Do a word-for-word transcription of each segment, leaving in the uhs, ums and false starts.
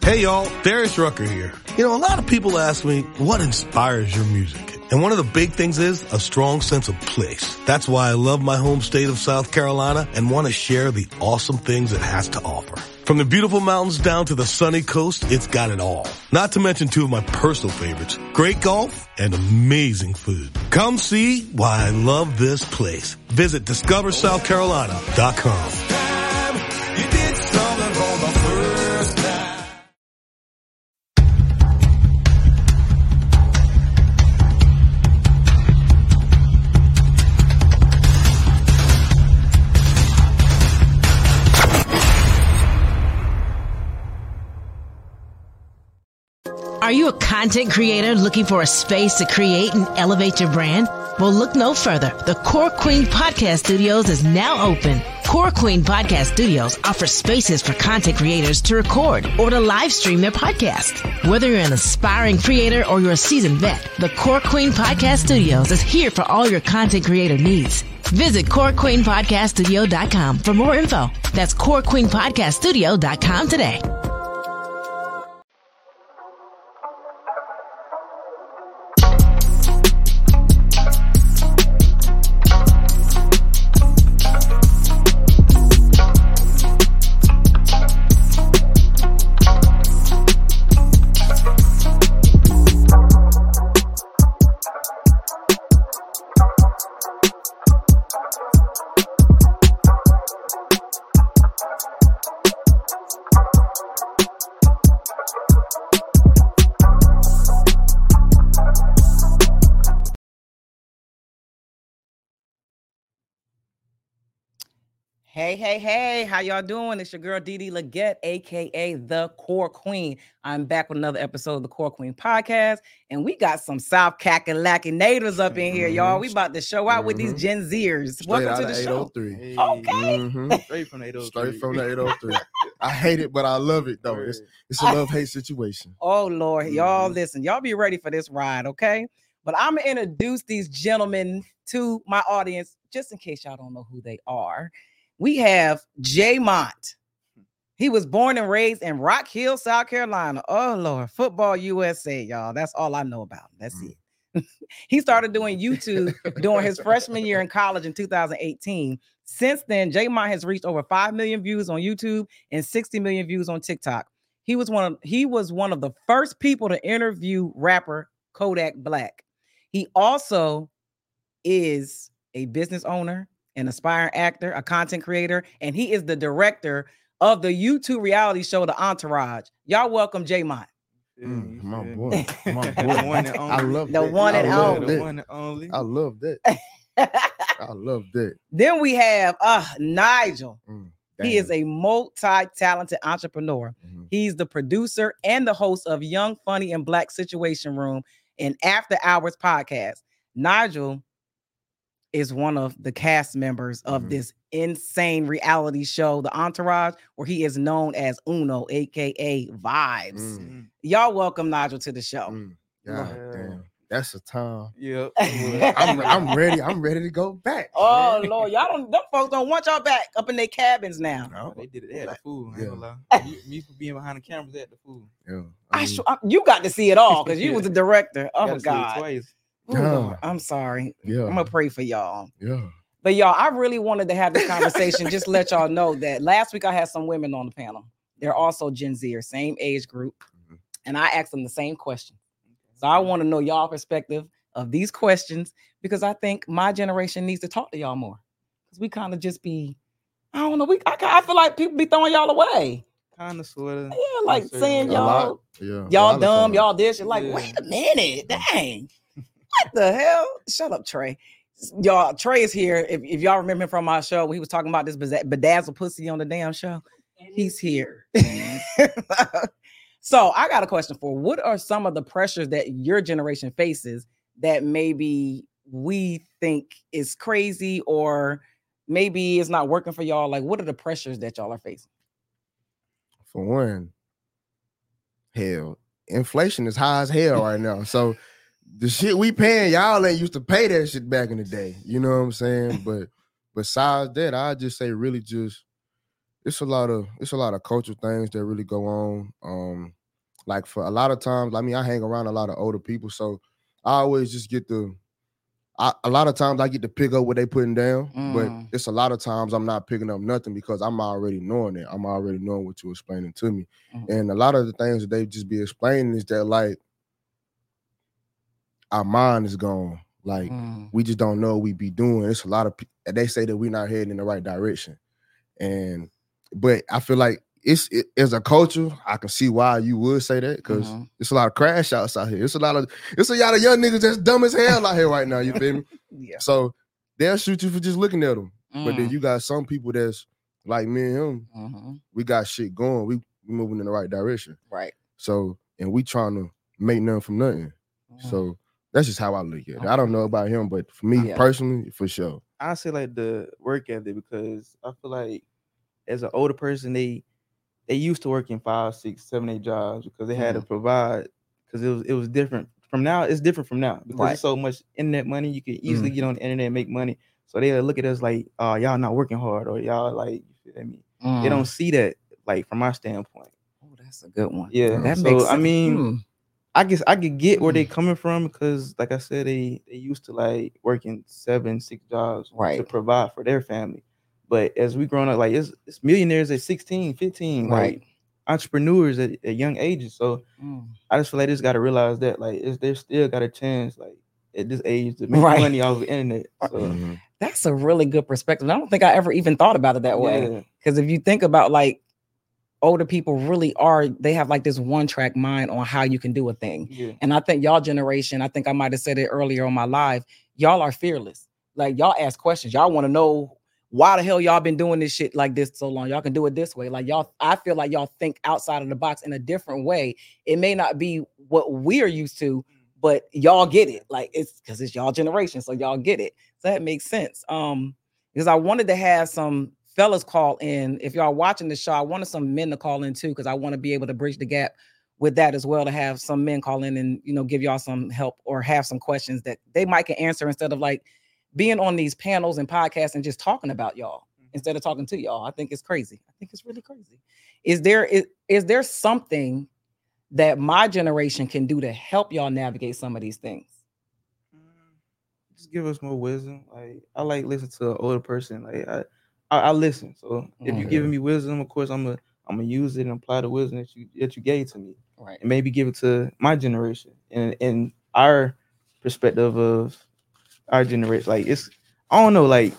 Hey y'all, Darius Rucker here. You know, a lot of people ask me, what inspires your music? And one of the big things is a strong sense of place. That's why I love my home state of South Carolina and want to share the awesome things it has to offer. From the beautiful mountains down to the sunny coast, it's got it all. Not to mention two of my personal favorites, great golf and amazing food. Come see why I love this place. Visit discover south carolina dot com. Are you a content creator looking for a space to create and elevate your brand? Well, look no further. The Core Queen Podcast Studios is now open. Core Queen Podcast Studios offers spaces for content creators to record or to live stream their podcast. Whether you're an aspiring creator or you're a seasoned vet, the Core Queen Podcast Studios is here for all your content creator needs. Visit core queen podcast studio dot com for more info. That's core queen podcast studio dot com today. Hey, hey, hey, how y'all doing? It's your girl, Dee Leggett, a k a. The Core Queen. I'm back with another episode of the Core Queen Podcast, and we got some South Kakalaki natives up in here, y'all. We about to show out mm-hmm. with these Gen Zers. Straight Welcome to the show. Hey. Okay. Mm-hmm. Straight from the eight oh three. Straight from the eight oh three. I hate it, but I love it, though. It's, it's a love-hate situation. Oh, Lord. Y'all, Mm-hmm. listen. Y'all be ready for this ride, okay? But I'm going to introduce these gentlemen to my audience, just in case y'all don't know who they are. We have Jay Mont. He was born and raised in Rock Hill, South Carolina. Oh, Lord. Football U S A, y'all. That's all I know about. That's mm. it. He started doing YouTube during his freshman year in college in two thousand eighteen. Since then, Jay Mont has reached over five million views on YouTube and sixty million views on TikTok. He was one of, he was one of the first people to interview rapper Kodak Black. He also is a business owner, an aspiring actor, a content creator, and he is the director of the YouTube reality show, The Entourage. Y'all welcome Jay Mont. Mm, my boy. My boy. One and only. I love the that. one and I love only. The one and only. I love that. I love that. Then we have uh, Nigel. Mm, he is a multi-talented entrepreneur. Mm-hmm. He's the producer and the host of Young, Funny, and Black Situation Room and After Hours podcast. Nigel is one of the cast members of mm-hmm. this insane reality show, The Entourage, where he is known as Uno, a k a. Vibes. Mm. Y'all welcome Nigel to the show. Mm. God damn. That's a time. Yep. I'm, I'm ready. I'm ready to go back. Oh, man. Lord. Y'all don't, them folks don't want y'all back up in their cabins now. No, they did it. They had the food. Yeah. Me, me for being behind the cameras, they had the food. Yeah. I mean, I sh- I, you got to see it all because you was the director. Oh, my God. Twice. Ooh, Lord, I'm sorry. Yeah. I'm going to pray for y'all. Yeah. But y'all, I really wanted to have this conversation. Just let y'all know that last week I had some women on the panel. They're also Gen Z, same age group. Mm-hmm. And I asked them the same question. So I want to know y'all perspective of these questions because I think my generation needs to talk to y'all more. Because we kind of just be, I don't know, we I, I feel like people be throwing y'all away. Kind of, sort of. Yeah, like saying y'all, yeah, y'all dumb, y'all this. You're like, yeah. wait a minute, dang. What the hell? Shut up, Trey. Y'all, Trey is here. If, if y'all remember him from our show, he was talking about this bedazzled pussy on the damn show. He's here. So I got a question for, what are some of the pressures that your generation faces that maybe we think is crazy or maybe it's not working for y'all? Like, what are the pressures that y'all are facing? For one, hell, inflation is high as hell right now. So the shit we paying, y'all ain't used to pay that shit back in the day. You know what I'm saying? But besides that, I just say really just it's a lot of it's a lot of cultural things that really go on. Um, like for a lot of times, I mean, I hang around a lot of older people, so I always just get the. I, a lot of times I get to pick up what they putting down, Mm. but it's a lot of times I'm not picking up nothing because I'm already knowing it. I'm already knowing what you're explaining to me, Mm. and a lot of the things that they just be explaining is that like our mind is gone. Like Mm. we just don't know what we be doing. It's a lot of people, they say that we're not heading in the right direction, and but I feel like it's it, as a culture, I can see why you would say that because Mhm. it's a lot of crash outs out here. It's a lot of it's a lot of young niggas that's dumb as hell out here right now. You feel me? Yeah. So they'll shoot you for just looking at them. But then Mm. you got some people that's like me and him. Mhm. We got shit going. We, we moving in the right direction. Right. So and we trying to make nothing from nothing. Mm. So that's just how I look at it. I don't Okay. know about him, but for me Yeah. personally, for sure. I say like the work ethic because I feel like as an older person, they they used to working five, six, seven, eight jobs because they had to Mhm. provide because it was it was different from now. It's different from now because Right. there's so much internet money. You can easily Mm. get on the internet and make money. So they look at us like, oh, y'all not working hard or y'all like you feel me. Mm. They don't see that like from my standpoint. Oh, that's a good one. Yeah. That so makes I sense. mean, Hmm. I guess I could get where they Mm. coming from because, like I said, they they used to like working seven, six jobs to Right. provide for their family. But as we growing up, like it's, it's millionaires at sixteen, fifteen, Right. like entrepreneurs at, at young ages. So Mm. I just feel like they just got to realize that like it's, they still got a chance like at this age to make Right. money off the internet. So Mhm. That's a really good perspective. I don't think I ever even thought about it that way. yeah, Because if you think about like older people really are, they have like this one track mind on how you can do a thing. yeah, And I think y'all generation, I think I might have said it earlier on my live, y'all are fearless. Like y'all ask questions. Y'all want to know why the hell y'all been doing this shit like this so long. Y'all can do it this way. Like y'all, I feel like y'all think outside of the box in a different way. It may not be what we're used to, but y'all get it. Like it's because it's y'all generation, so y'all get it. So that makes sense. Um, because I wanted to have some fellas call in. If y'all watching the show, I wanted some men to call in too, because I want to be able to bridge the gap with that as well, to have some men call in and, you know, give y'all some help or have some questions that they might can answer instead of like being on these panels and podcasts and just talking about y'all instead of talking to y'all. I think it's crazy. I think it's really crazy. Is there is, is there something that my generation can do to help y'all navigate some of these things? just give us more wisdom. Like I like listen to an older person. Like I, I, I listen. So if you're Mhm. giving me wisdom, of course I'm gonna I'm gonna use it and apply the wisdom that you that you gave to me, Right. and maybe give it to my generation and and our perspective of our generation. Like it's I don't know, like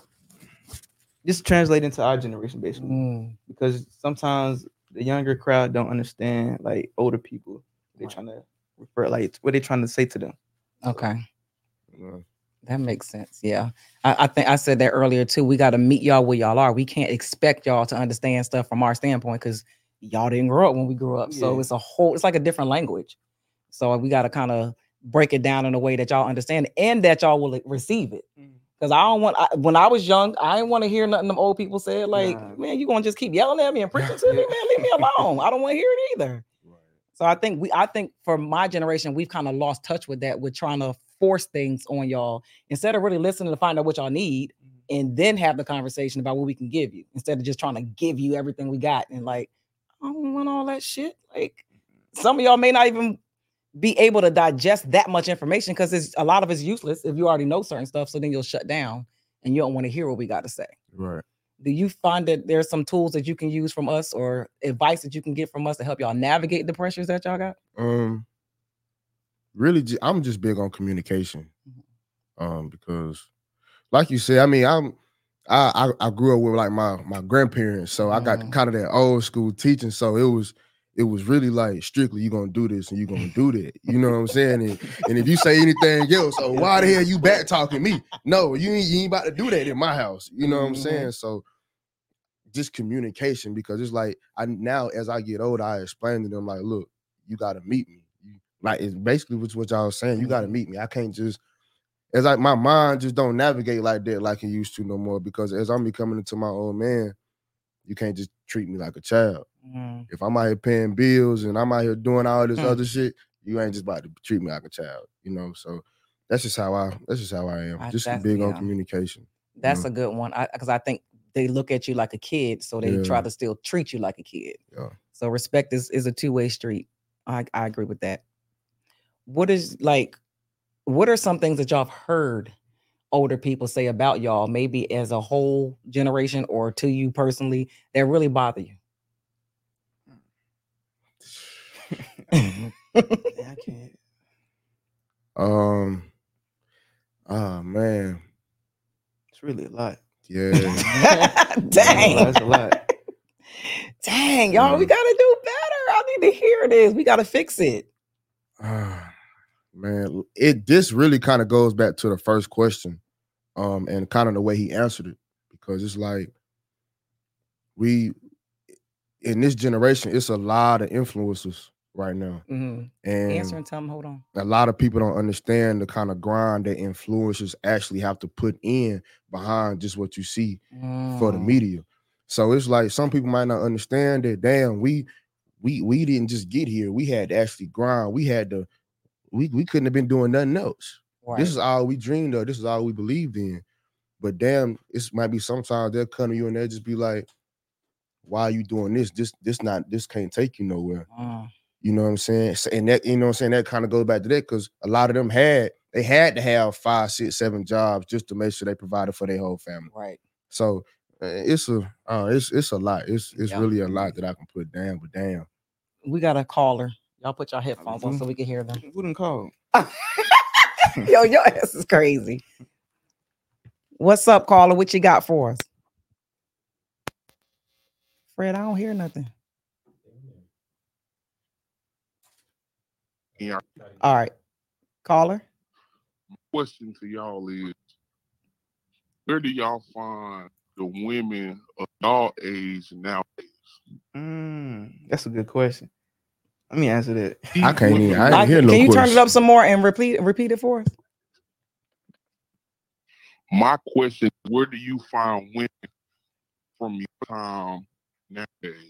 just translate into our generation basically, Mm, because sometimes the younger crowd don't understand like older people. They're Right. trying to refer like what they're trying to say to them. okay. Yeah. That makes sense. Yeah. I, I think I said that earlier too. We got to meet y'all where y'all are. We can't expect y'all to understand stuff from our standpoint because y'all didn't grow up when we grew up. So Yeah. it's a whole, it's like a different language. So we got to kind of break it down in a way that y'all understand and that y'all will receive it. Because I don't want, I, when I was young, I didn't want to hear nothing them old people said. Like, Nah. man, you going to just keep yelling at me and preaching to me, man? Leave me alone. I don't want to hear it either. Right. So I think we, I think for my generation, we've kind of lost touch with that. We're trying to force things on y'all instead of really listening to find out what y'all need and then have the conversation about what we can give you instead of just trying to give you everything we got. And like, I don't want all that shit. Like some of y'all may not even be able to digest that much information because it's a lot of it's useless if you already know certain stuff. So then you'll shut down and you don't want to hear what we got to say. Right. Do you find that there's some tools that you can use from us or advice that you can get from us to help y'all navigate the pressures that y'all got? Um, really, ju- I'm just big on communication. Mhm. Um, because, like you said, I mean, I'm, I, I, I grew up with like my my grandparents, so I got Mhm. kind of that old school teaching. So it was, it was really like strictly, you gonna do this and you gonna do that. You know what I'm saying? And, and if you say anything else, oh, why the hell you back talking me? No, you ain't, you ain't about to do that in my house. You know what I'm Mhm. saying? So just communication, because it's like I now as I get older, I explain to them like, look, you gotta meet me. You, like it's basically what's what y'all was saying. You gotta Mhm. meet me. I can't just as like my mind just don't navigate like that like it used to no more. Because as I'm becoming into my old man, you can't just treat me like a child. Mm. If I'm out here paying bills and I'm out here doing all this Hmm. other shit, you ain't just about to treat me like a child, you know. So that's just how I that's just how I am. I- Just that's- big on yeah. communication. That's Mhm. a good one. I because I think they look at you like a kid, so they try Yeah. to still treat you like a kid. Yeah. So respect is, is a two-way street. I, I agree with that. What is like, what are some things that y'all have heard older people say about y'all, maybe as a whole generation or to you personally, that really bother you? Man, I can't. Um. Oh man. It's really a lot. Yeah. Dang. That's a lot. Dang, y'all, we Yeah. gotta do better. I need to hear this. We gotta fix it. Ah, man, it this really kind of goes back to the first question, um, and kind of the way he answered it, because it's like we in this generation, it's a lot of influencers right now, Mhm. and Answer and tell them, hold on. a lot of people don't understand the kind of grind that influencers actually have to put in behind just what you see for the Mm. media. So it's like some people might not understand that. Damn, we we we didn't just get here. We had to actually grind. We had to. We we couldn't have been doing nothing else. Right. This is all we dreamed of. This is all we believed in. But damn, it might be sometimes they'll come to you and they'll just be like, "Why are you doing this? This this not this can't take you nowhere." Mm. You know what I'm saying? So- And that, you know what I'm saying, that kind of goes back to that, because a lot of them had they had to have five, six, seven jobs just to make sure they provided for their whole family. Right. So uh, it's a uh, it's it's a lot. It's it's Yeah. really a lot that I can put down. But damn, We got a caller. Y'all put your headphones on so we can hear them. Who done called? Yo, your ass is crazy. What's up, caller? What you got for us? Fred, I don't hear nothing. Yeah. All right. Caller. Question to y'all is, where do y'all find the women of y'all age nowadays? Mm, that's a good question. Let me answer that. I can't even. I I- didn't hear can no you turn it question. up some more and repeat repeat it for us? My question: where do you find women from your time nowadays?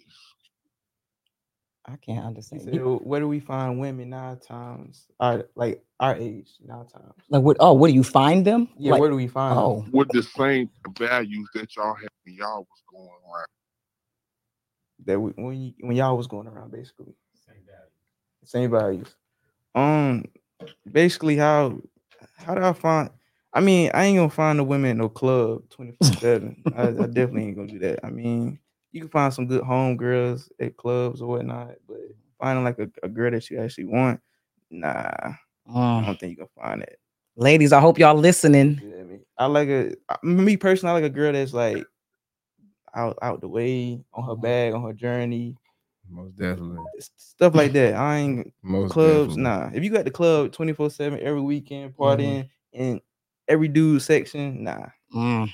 I can't He understand. said, You- where do we find women now times? Our like our age now times. Like what? Oh, where do you find them? Yeah, Like, where do we find them? oh, With the same values that y'all had when y'all was going around. That we, when you, when y'all was going around, basically. Same values. Um, basically, how how do I find? I mean, I ain't gonna find the women in no club twenty four seven. I, I definitely ain't gonna do that. I mean, you can find some good home girls at clubs or whatnot, but finding like a, a girl that you actually want, nah, I mm. don't think you can find it. Ladies, I hope y'all listening. You know what I mean? I like a I- me personally, I like a girl that's like out out the way, on her bag, on her journey, Most definitely. s- stuff like that. I ain't Most clubs, definitely. nah. If you got the club twenty-four seven every weekend Mm-hmm. partying in every dude section, nah. Mm.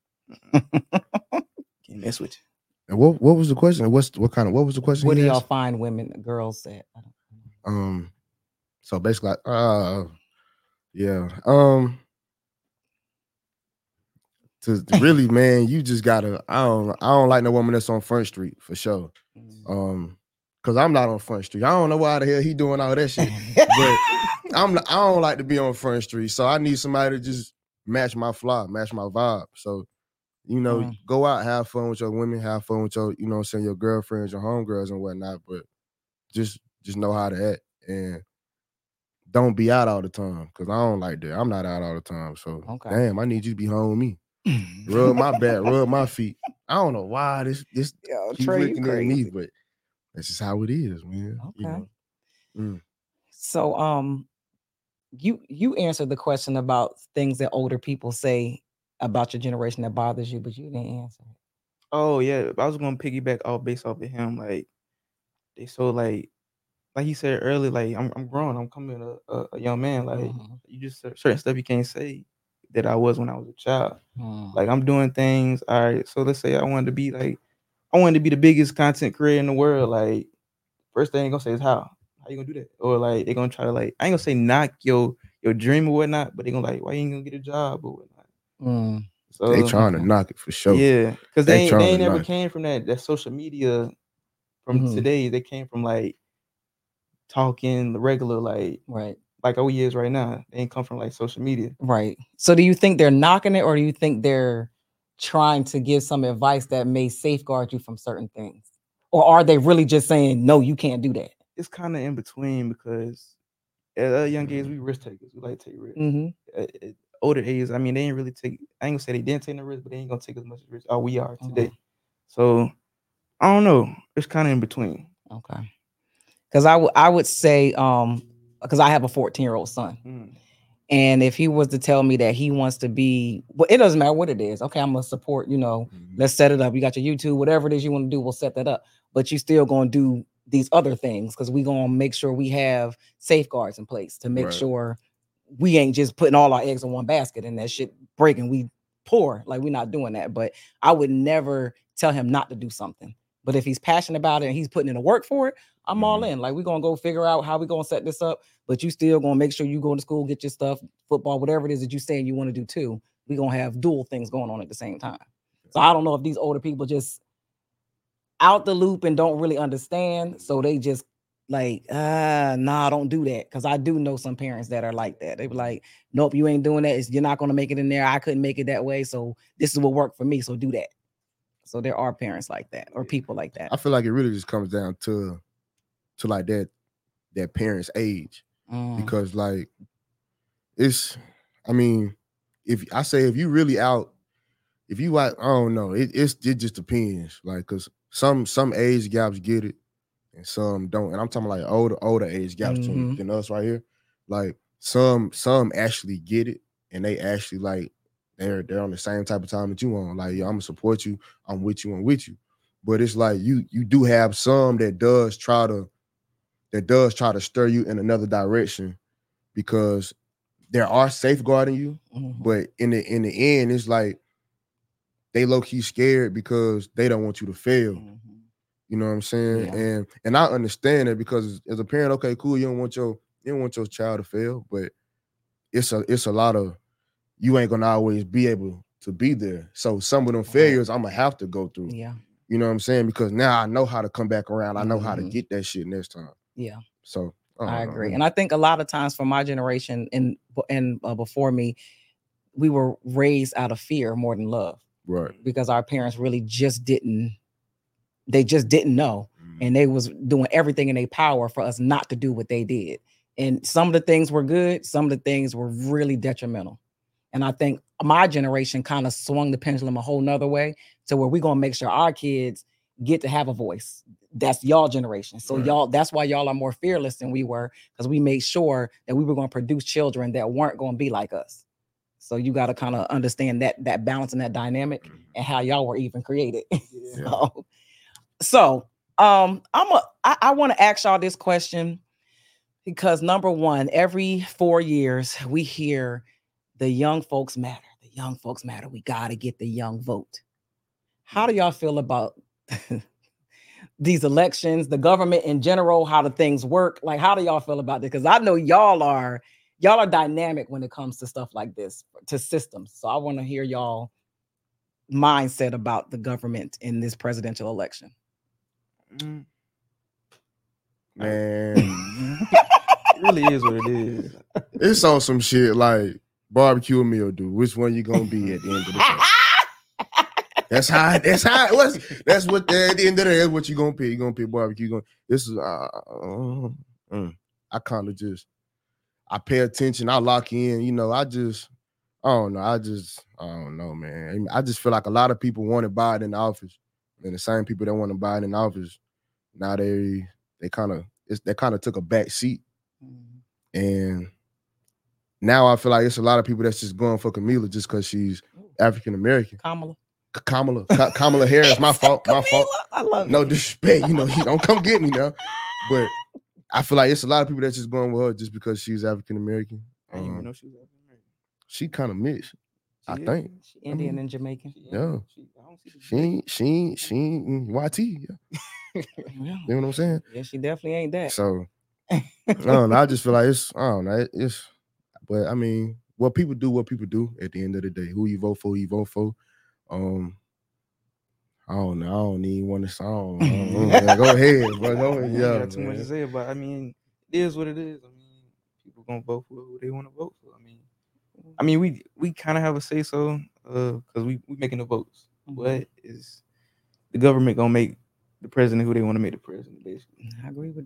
Can't mess with you. And what what was the question? What's what kind of what was the question? Where he do y'all asked? find women, girls at? I don't- Um, so basically, uh, yeah, um, to, to really, man, you just gotta. I don't, I don't like no woman that's on Front Street for sure. Mm. Um, cause I'm not on Front Street. I don't know why the hell he doing all that shit, but I'm, I don't like to be on Front Street. So I need somebody to just match my fly, match my vibe. So, you know, Mm. go out, have fun with your women, have fun with your, you know, what I'm saying, your girlfriends, your homegirls and whatnot. But just, just know how to act and don't be out all the time, because I don't like that. I'm not out all the time. So Okay. damn, I need you to be home with me. Rub my back, rub my feet. I don't know why this this Yo, keep Trey, you looking at me, crazy. but that's just how it is, man. You Okay. know. Mm. So, um, you you answered the question about things that older people say about your generation that bothers you, but you didn't answer it. Oh yeah, I was gonna piggyback all based off of him. Like they so like like he said earlier, like I'm I'm grown, I'm coming a, a, a young man. Like Mhm. you just cer- certain stuff you can't say that I was when I was a child. Mm. Like I'm doing things. All right, so let's say I wanted to be like I wanted to be the biggest content creator in the world. Like first thing they gonna say is how how you gonna do that? Or like they gonna try to like I ain't gonna say knock your your dream or whatnot, but they gonna like why you ain't gonna get a job or whatnot. Mm. So They trying to okay. knock it for sure. yeah, because They they ain't, trying they to ain't never knock it. came from that that social media from Mhm. today. They came from like talking the regular like Right. like oh years right now. They ain't come from like social media. Right. So do you think they're knocking it, or do you think they're trying to give some advice that may safeguard you from certain things? Or are they really just saying, no, you can't do that? it's kind of in between because at a young age we risk takers. We like to take risks. Mm-hmm. At, at older ages, I mean, they ain't really take. I ain't gonna say they didn't take no risk, but they ain't gonna take as much risk as we are today. Mm-hmm. So I don't know. It's kind of in between. Okay. Because I would I would say um because I have a fourteen year old son. Mm. And if he was to tell me that he wants to be, well, it doesn't matter what it is. Okay, I'm gonna support, you know, Mhm. let's set it up. You got your YouTube, whatever it is you want to do, we'll set that up. But you still gonna do these other things because we gonna make sure we have safeguards in place to make Right. sure we ain't just putting all our eggs in one basket and that shit breaking. We poor, like we're not doing that. But I would never tell him not to do something. But if he's passionate about it and he's putting in the work for it, I'm all Mhm. in. Like we're gonna go figure out how we're gonna set this up. But you still gonna make sure you go to school, get your stuff, football, whatever it is that you're saying you want to do too. We're gonna have dual things going on at the same time. So I don't know if these older people just out the loop and don't really understand. So they just like, ah, nah, don't do that. Cause I do know some parents that are like that. They be like, nope, you ain't doing that. It's, you're not gonna make it in there. I couldn't make it that way. So this is what worked for me. So do that. So there are parents like that or people like that. I feel like it really just comes down to to like that that parent's age. Mm. Because like it's I mean, if I say if you really out, if you out, I don't know, it it's it just depends. Like cause some some age gaps get it and some don't. And I'm talking like older, older age gaps Mhm. than, than us right here. Like some some actually get it and they actually like they're they're on the same type of time that you on. Like, yo, I'm gonna support you, I'm with you, I'm with you. But it's like you you do have some that does try to that does try to stir you in another direction because there are safeguarding you, Mhm. but in the in the end, it's like they low-key scared because they don't want you to fail. Mhm. You know what I'm saying? Yeah. And and I understand it because as a parent, okay, cool, you don't want your you don't want your child to fail, but it's a it's a lot of you ain't gonna always be able to be there. So some of them failures I'm gonna have to go through. Yeah. You know what I'm saying? Because now I know how to come back around. I know how to Mhm. get that shit next time. Yeah. So I, I don't know. agree. And I think a lot of times for my generation and and uh, before me, we were raised out of fear more than love Right. because our parents really just didn't, they just didn't know. And they was doing everything in their power for us not to do what they did. And some of the things were good, some of the things were really detrimental. And I think my generation kind of swung the pendulum a whole nother way to where we're gonna make sure our kids get to have a voice. That's y'all generation. So Right. y'all, that's why y'all are more fearless than we were, because we made sure that we were going to produce children that weren't going to be like us. So you got to kind of understand that that balance and that dynamic and how y'all were even created. so, so um, I'm a I, I want to ask y'all this question because number one, every four years we hear the young folks matter. The young folks matter. We got to get the young vote. How do y'all feel about these elections, the government in general, how the things work? Like, how do y'all feel about this? Because I know y'all are y'all are dynamic when it comes to stuff like this, to systems. So I want to hear y'all mindset about the government in this presidential election. Mm. Man, It really is what it is. it's on some shit like barbecue or meal, dude. Which one you gonna be at the end of the day? That's how. That's how it was. That's what the, at the end of the day. That's what you gonna pick. You gonna pick barbecue. You gonna. This is. Uh, uh, mm. I kind of just. I pay attention. I lock in. You know. I just. I don't know. I just. I don't know, man. I just feel like a lot of people wanted Biden in the office, and the same people that wanted Biden in the office, now they they kind of they kind of took a back seat, and now I feel like it's a lot of people that's just going for Kamala just because she's African American. Kamala. Kamala, Ka- Kamala Harris, my fault, my fault. I love No it. disrespect, you know, you don't come get me now. But I feel like it's a lot of people that's just going with her just because she's African American. I didn't even Um, know she was African American. she kind of mixed, I She is. think. She Indian and Jamaican. She- Yeah. She, I don't see the She ain't, she ain't, she ain't mm, Y T. Yeah. Yeah. You know what I'm saying? Yeah, she definitely ain't that. So I don't know. I just feel like it's, I don't know. It, it's, but I mean, what people do, what people do at the end of the day. Who you vote for, who you vote for. Um, I don't know. I don't even want to song. Yeah, go ahead, bro. Go I ahead. ain't Yeah, got too much to man. say about. I mean, it is what it is. I mean, people gonna vote for who they want to vote for. I mean, I mean, we we kind of have a say so, uh, because we we making the votes. But is the government gonna make the president who they want to make the president? Basically, I agree with that.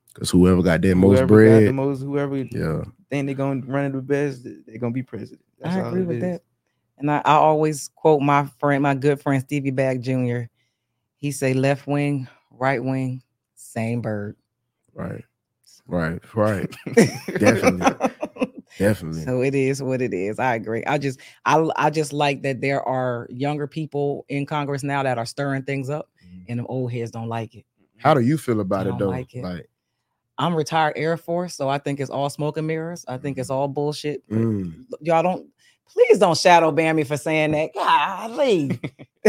Because whoever got that whoever most got bread, the most, whoever yeah, think they're gonna run it the best, they're gonna be president. That's I all agree it with is. that. And I, I always quote my friend, my good friend Stevie Bag Junior He say, "Left wing, right wing, same bird." right, right, right. Definitely. Definitely. So it is what it is. I agree. I just I I just like that there are younger people in Congress now that are stirring things up, Mhm. and the old heads don't like it. How do you feel about I it don't though? like it. Like, I'm retired Air Force, so I think it's all smoke and mirrors. I think it's all bullshit. But mm, y'all don't, please don't shadow ban me for saying that. Golly.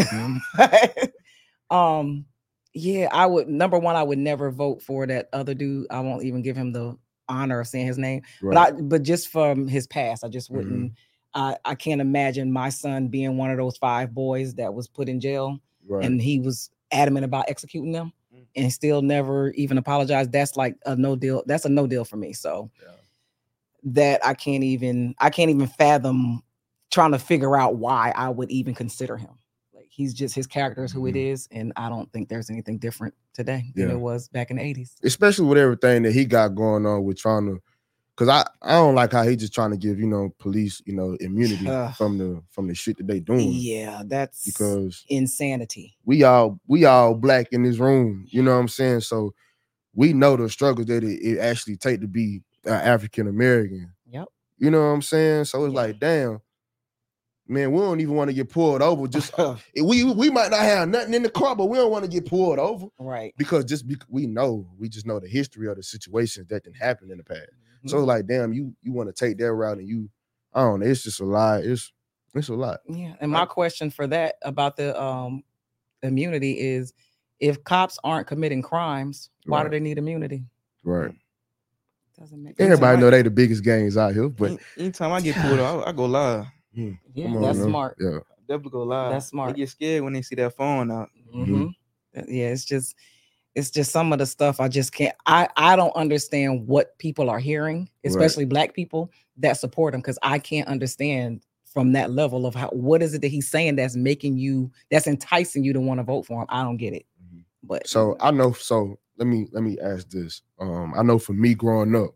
um, yeah, I would. Number one, I would never vote for that other dude. I won't even give him the honor of saying his name. right. But I, but just from his past, I just wouldn't. Mhm. I I can't imagine my son being one of those five boys that was put in jail, right. and he was adamant about executing them, and still never even apologized. That's like a no deal. That's a no deal for me. So Yeah. that I can't even. I can't even fathom trying to figure out why I would even consider him. Like he's just his character is who it Mhm. is, and I don't think there's anything different today than Yeah. it was back in the eighties. Especially with everything that he got going on with trying to, because I, I don't like how he just trying to give, you know, police, you know, immunity Ugh. from the from the shit that they doing. Yeah, that's Because insanity. we all we all black in this room, you know what I'm saying? So we know the struggles that it, it actually take to be uh, African American. Yep. You know what I'm saying? So it's Yeah. like, damn, man, we don't even want to get pulled over. Just we we might not have nothing in the car, but we don't want to get pulled over Right. because just because we know, we just know the history of the situations that didn't happen in the past. So Mhm. it's like, damn, you you want to take that route and you, I don't know, it's just a lot. It's it's a lot. Yeah. And my question for that about the um immunity is, if cops aren't committing crimes, why do Right. they need immunity? Right. Doesn't make Everybody I- know they the biggest gangs out here, but Any- anytime I get pulled over, I, I go live. hmm, Yeah, come on, that's man. smart. Yeah. Definitely go live. That's smart. They get scared when they see that phone out. Mm-hmm. Yeah, it's just it's just some of the stuff I just can't. I I don't understand what people are hearing, especially black people that support him, because I can't understand from that level of how what is it that he's saying that's making you that's enticing you to want to vote for him. I don't get it. Mhm. But So I know. So let me let me ask this. Um, I know for me growing up,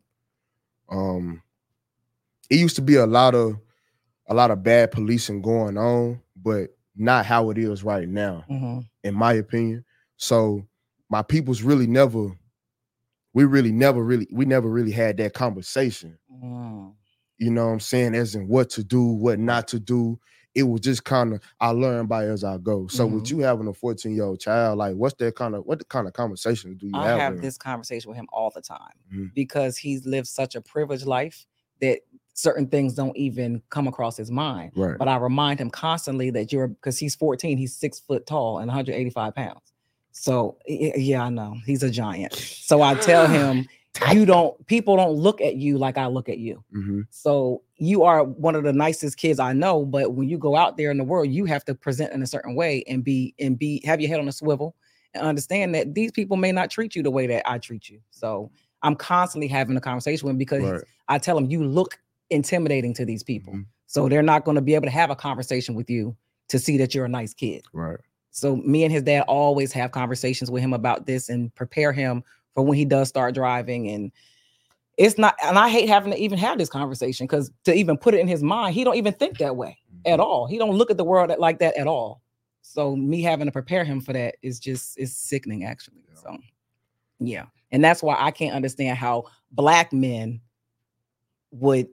um, it used to be a lot of a lot of bad policing going on, but not how it is right now, Mhm. in my opinion. So my people's really never, we really never really, we never really had that conversation. Mm. You know what I'm saying? As in what to do, what not to do. It was just kind of, I learn by as I go. So with Mhm. you having a fourteen year old child, like what's that kind of, what kind of conversations do you I have? have with him? this conversation with him all the time Mhm. because he's lived such a privileged life that certain things don't even come across his mind. Right. But I remind him constantly that you're, because he's fourteen, he's six foot tall and one hundred eighty-five pounds. So y- yeah, I know he's a giant. So I tell him, you don't, people don't look at you like I look at you. Mm-hmm. So you are one of the nicest kids I know, but when you go out there in the world, you have to present in a certain way and be and be have your head on a swivel and understand that these people may not treat you the way that I treat you. So I'm constantly having a conversation with him because Right. I tell him you look intimidating to these people. Mhm. So they're not going to be able to have a conversation with you to see that you're a nice kid. Right. So me and his dad always have conversations with him about this and prepare him for when he does start driving. And it's not, and I hate having to even have this conversation because to even put it in his mind, he don't even think that way at all. He don't look at the world like that at all. So me having to prepare him for that is just, it's sickening actually. Yeah. So yeah. And that's why I can't understand how black men would,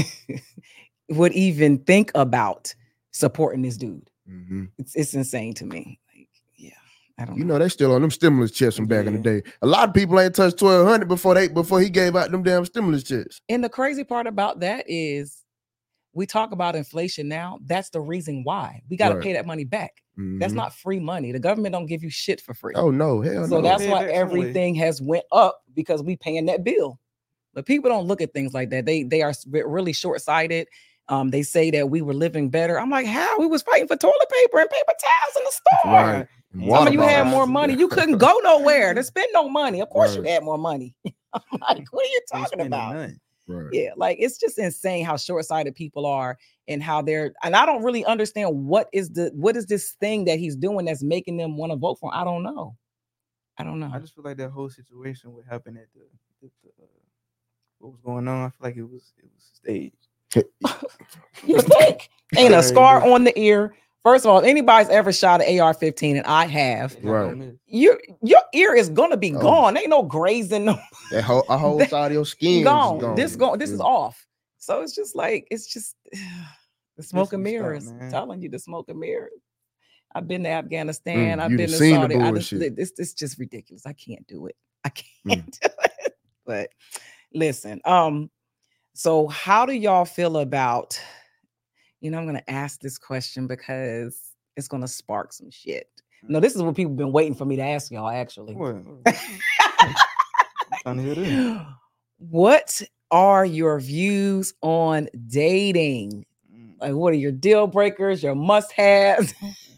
would even think about supporting this dude. Mm-hmm. It's, it's insane to me. Like, yeah, I don't You know. know, they still on them stimulus checks from back in the day. A lot of people ain't touched twelve hundred before they before he gave out them damn stimulus checks. And the crazy part about that is we talk about inflation now. That's the reason why we got to Right. pay that money back. That's Mhm. not free money. The government don't give you shit for free. Oh no, hell So no. that's Pay why that some way. everything has went up because we paying that bill. But people don't look at things like that. They they are s- really short-sighted. Um, they say that we were living better. I'm like, how? We was fighting for toilet paper and paper towels in the store. Right. And Some Water of you had bottles. more money. You couldn't go nowhere to spend no money. Of course, Right. you had more money. I'm like, what are you Ain't talking spending about? nothing. Right. Yeah, like it's just insane how short-sighted people are and how they're, and I don't really understand what is the what is this thing that he's doing that's making them want to vote for him. I don't know. I don't know. I just feel like that whole situation would happen at the, at the uh, what was going on. I feel like it was it was staged. You think? Ain't a Very scar good. on the ear. First of all, if anybody's ever shot an A R fifteen, and I have, It's not Right. gonna miss. your your ear is gonna be Oh. gone. Ain't no grazing, no That whole a whole That- side of your skin gone. is gone. This go this is Yeah. off. So it's just like it's just the smoke and Just stop, mirrors. man. Telling you the smoke and mirrors. I've been to Afghanistan. Mm, I've you been done to seen the Saudi. I just, bullshit. this it's just ridiculous. I can't do it. I can't Mm. do it. But listen, um, so how do y'all feel about? You know, I'm gonna ask this question because it's gonna spark some shit. No, this is what people been waiting for me to ask y'all. Actually, What? What? I'm trying to hear this. what are your views on dating? Mm. Like, what are your deal breakers? Your must-haves?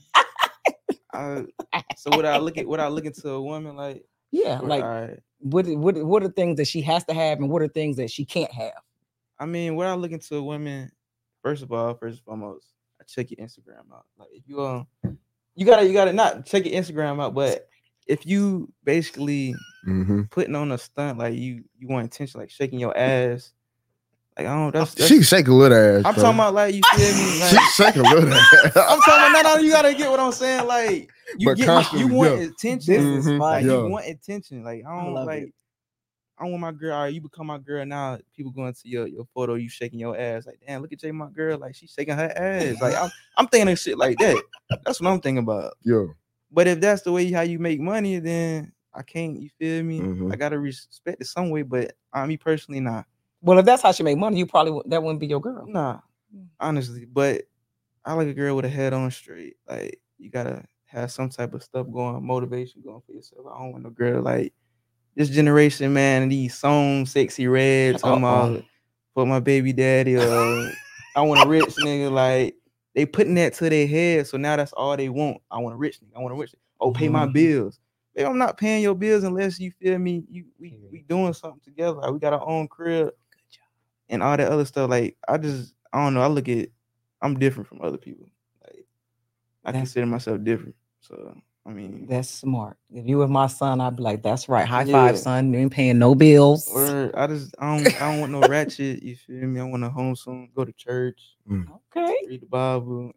I, so would I look at would I look into a woman like Yeah, or like I, what what what are things that she has to have and what are things that she can't have? I mean, would I look into a woman? First of all, first and foremost, I check your Instagram out. Like if you um, you gotta you gotta not check your Instagram out, but if you basically Mhm. putting on a stunt, like you you want attention, like shaking your ass, like I don't. That's, that's She shake a little ass. I'm bro. talking about like you feel me. Like, She shake a little ass. I'm talking about no, no. You gotta get what I'm saying. Like you But get you constantly, want yeah. attention. This is Mhm, fun. Like, yeah. you want attention. Like I I don't love like. it. I want my girl. All right, you become my girl now. People going to your, your photo, you shaking your ass. Like, damn, look at Jay, my girl. Like, she's shaking her ass. Like, I'm, I'm thinking of shit like that. That's what I'm thinking about. Yeah. But if that's the way how you make money, then I can't. You feel me? Mhm. I gotta respect it some way. But I, me personally, nah, Well, if that's how she make money, you probably wou- that wouldn't be your girl. nah. Honestly, but I like a girl with a head on straight. Like, you gotta have some type of stuff going, motivation going for yourself. I don't want no girl like. This generation, man, these songs, Sexy Red, talking Uh-uh. about for my baby daddy, or I want a rich nigga. Like they putting that to their head, so now that's all they want. I want a rich nigga. I want a rich. Nigga. Oh, pay my Mhm. bills. Babe, I'm not paying your bills unless you feel me. You we we doing something together. Like, we got our own crib and all that other stuff. Like I just I don't know. I look at I'm different from other people. Like I That's- consider myself different. So I mean, That's smart. If you were my son, I'd be like, "That's right. High Yeah. five, son. You ain't paying no bills." or I just I don't I don't want no ratchet. You feel me? I want to home soon, go to church, Okay. read the Bible.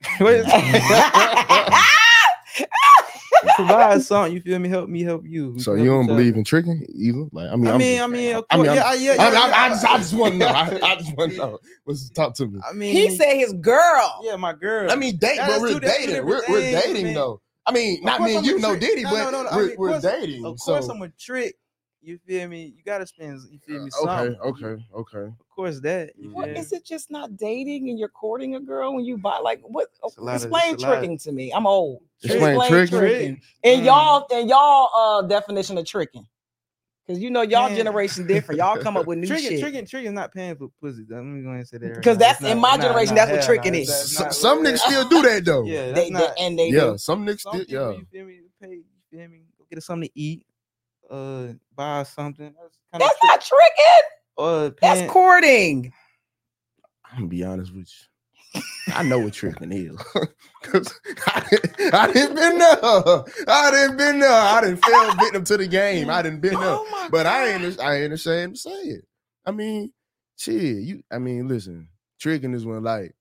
Provide something. You feel me? Help me help you. We So can you help don't each believe other. in tricking either? Like, I mean, I I'm mean, just- I mean, of I mean, course, I'm- yeah, yeah, I, yeah, I, I yeah. just, I just want to know. I, I just want to know. Let's talk to me. I mean, He said his girl. yeah, my girl. I mean, date, That but is we're two different- two dating. different We're, we're things, dating man. though. I mean, Of not course me and I'm you, a no trick. Diddy, No, but no, no, no. I we're, mean, of we're course- dating. Of course, so. I'm a trick. You feel me? You gotta spend. You feel me? Okay, Something. okay, okay. Of course, that. You Well, feel is me? it just not dating and you're courting a girl when you buy like what? It's a lot of- Explain it's a lot. tricking to me. I'm old. Explain tricking? And Mm. y'all and y'all uh definition of tricking. Because you know y'all Man. generation different. Y'all come up with new Tricking, shit. tricking, tricking, not paying for pussy. Let me go ahead and say that. right Because now. that's It's in not- my nah, generation, nah, that's what hell tricking nah, is. that's So, not some what- niggas still do that though. Yeah, They, that's they- not. and they yeah. do. Some niggas Some still, people, yeah. you feel me? Pay, you feel me? Go get us something to eat. Uh, buy something. That's kind That's of not tricking. uh, That's paying- courting. I'm gonna be honest with you. I know what tricking is. Cause I, I didn't been there. I didn't been there. I didn't fell victim to the game. I didn't been there. Oh my But I God. ain't I ain't ashamed to say it. I mean, shit, you I mean, listen, tricking is when like,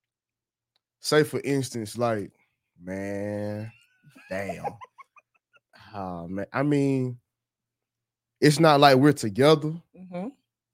say for instance, like, man, damn. Oh man. I mean, it's not like we're together. Mhm.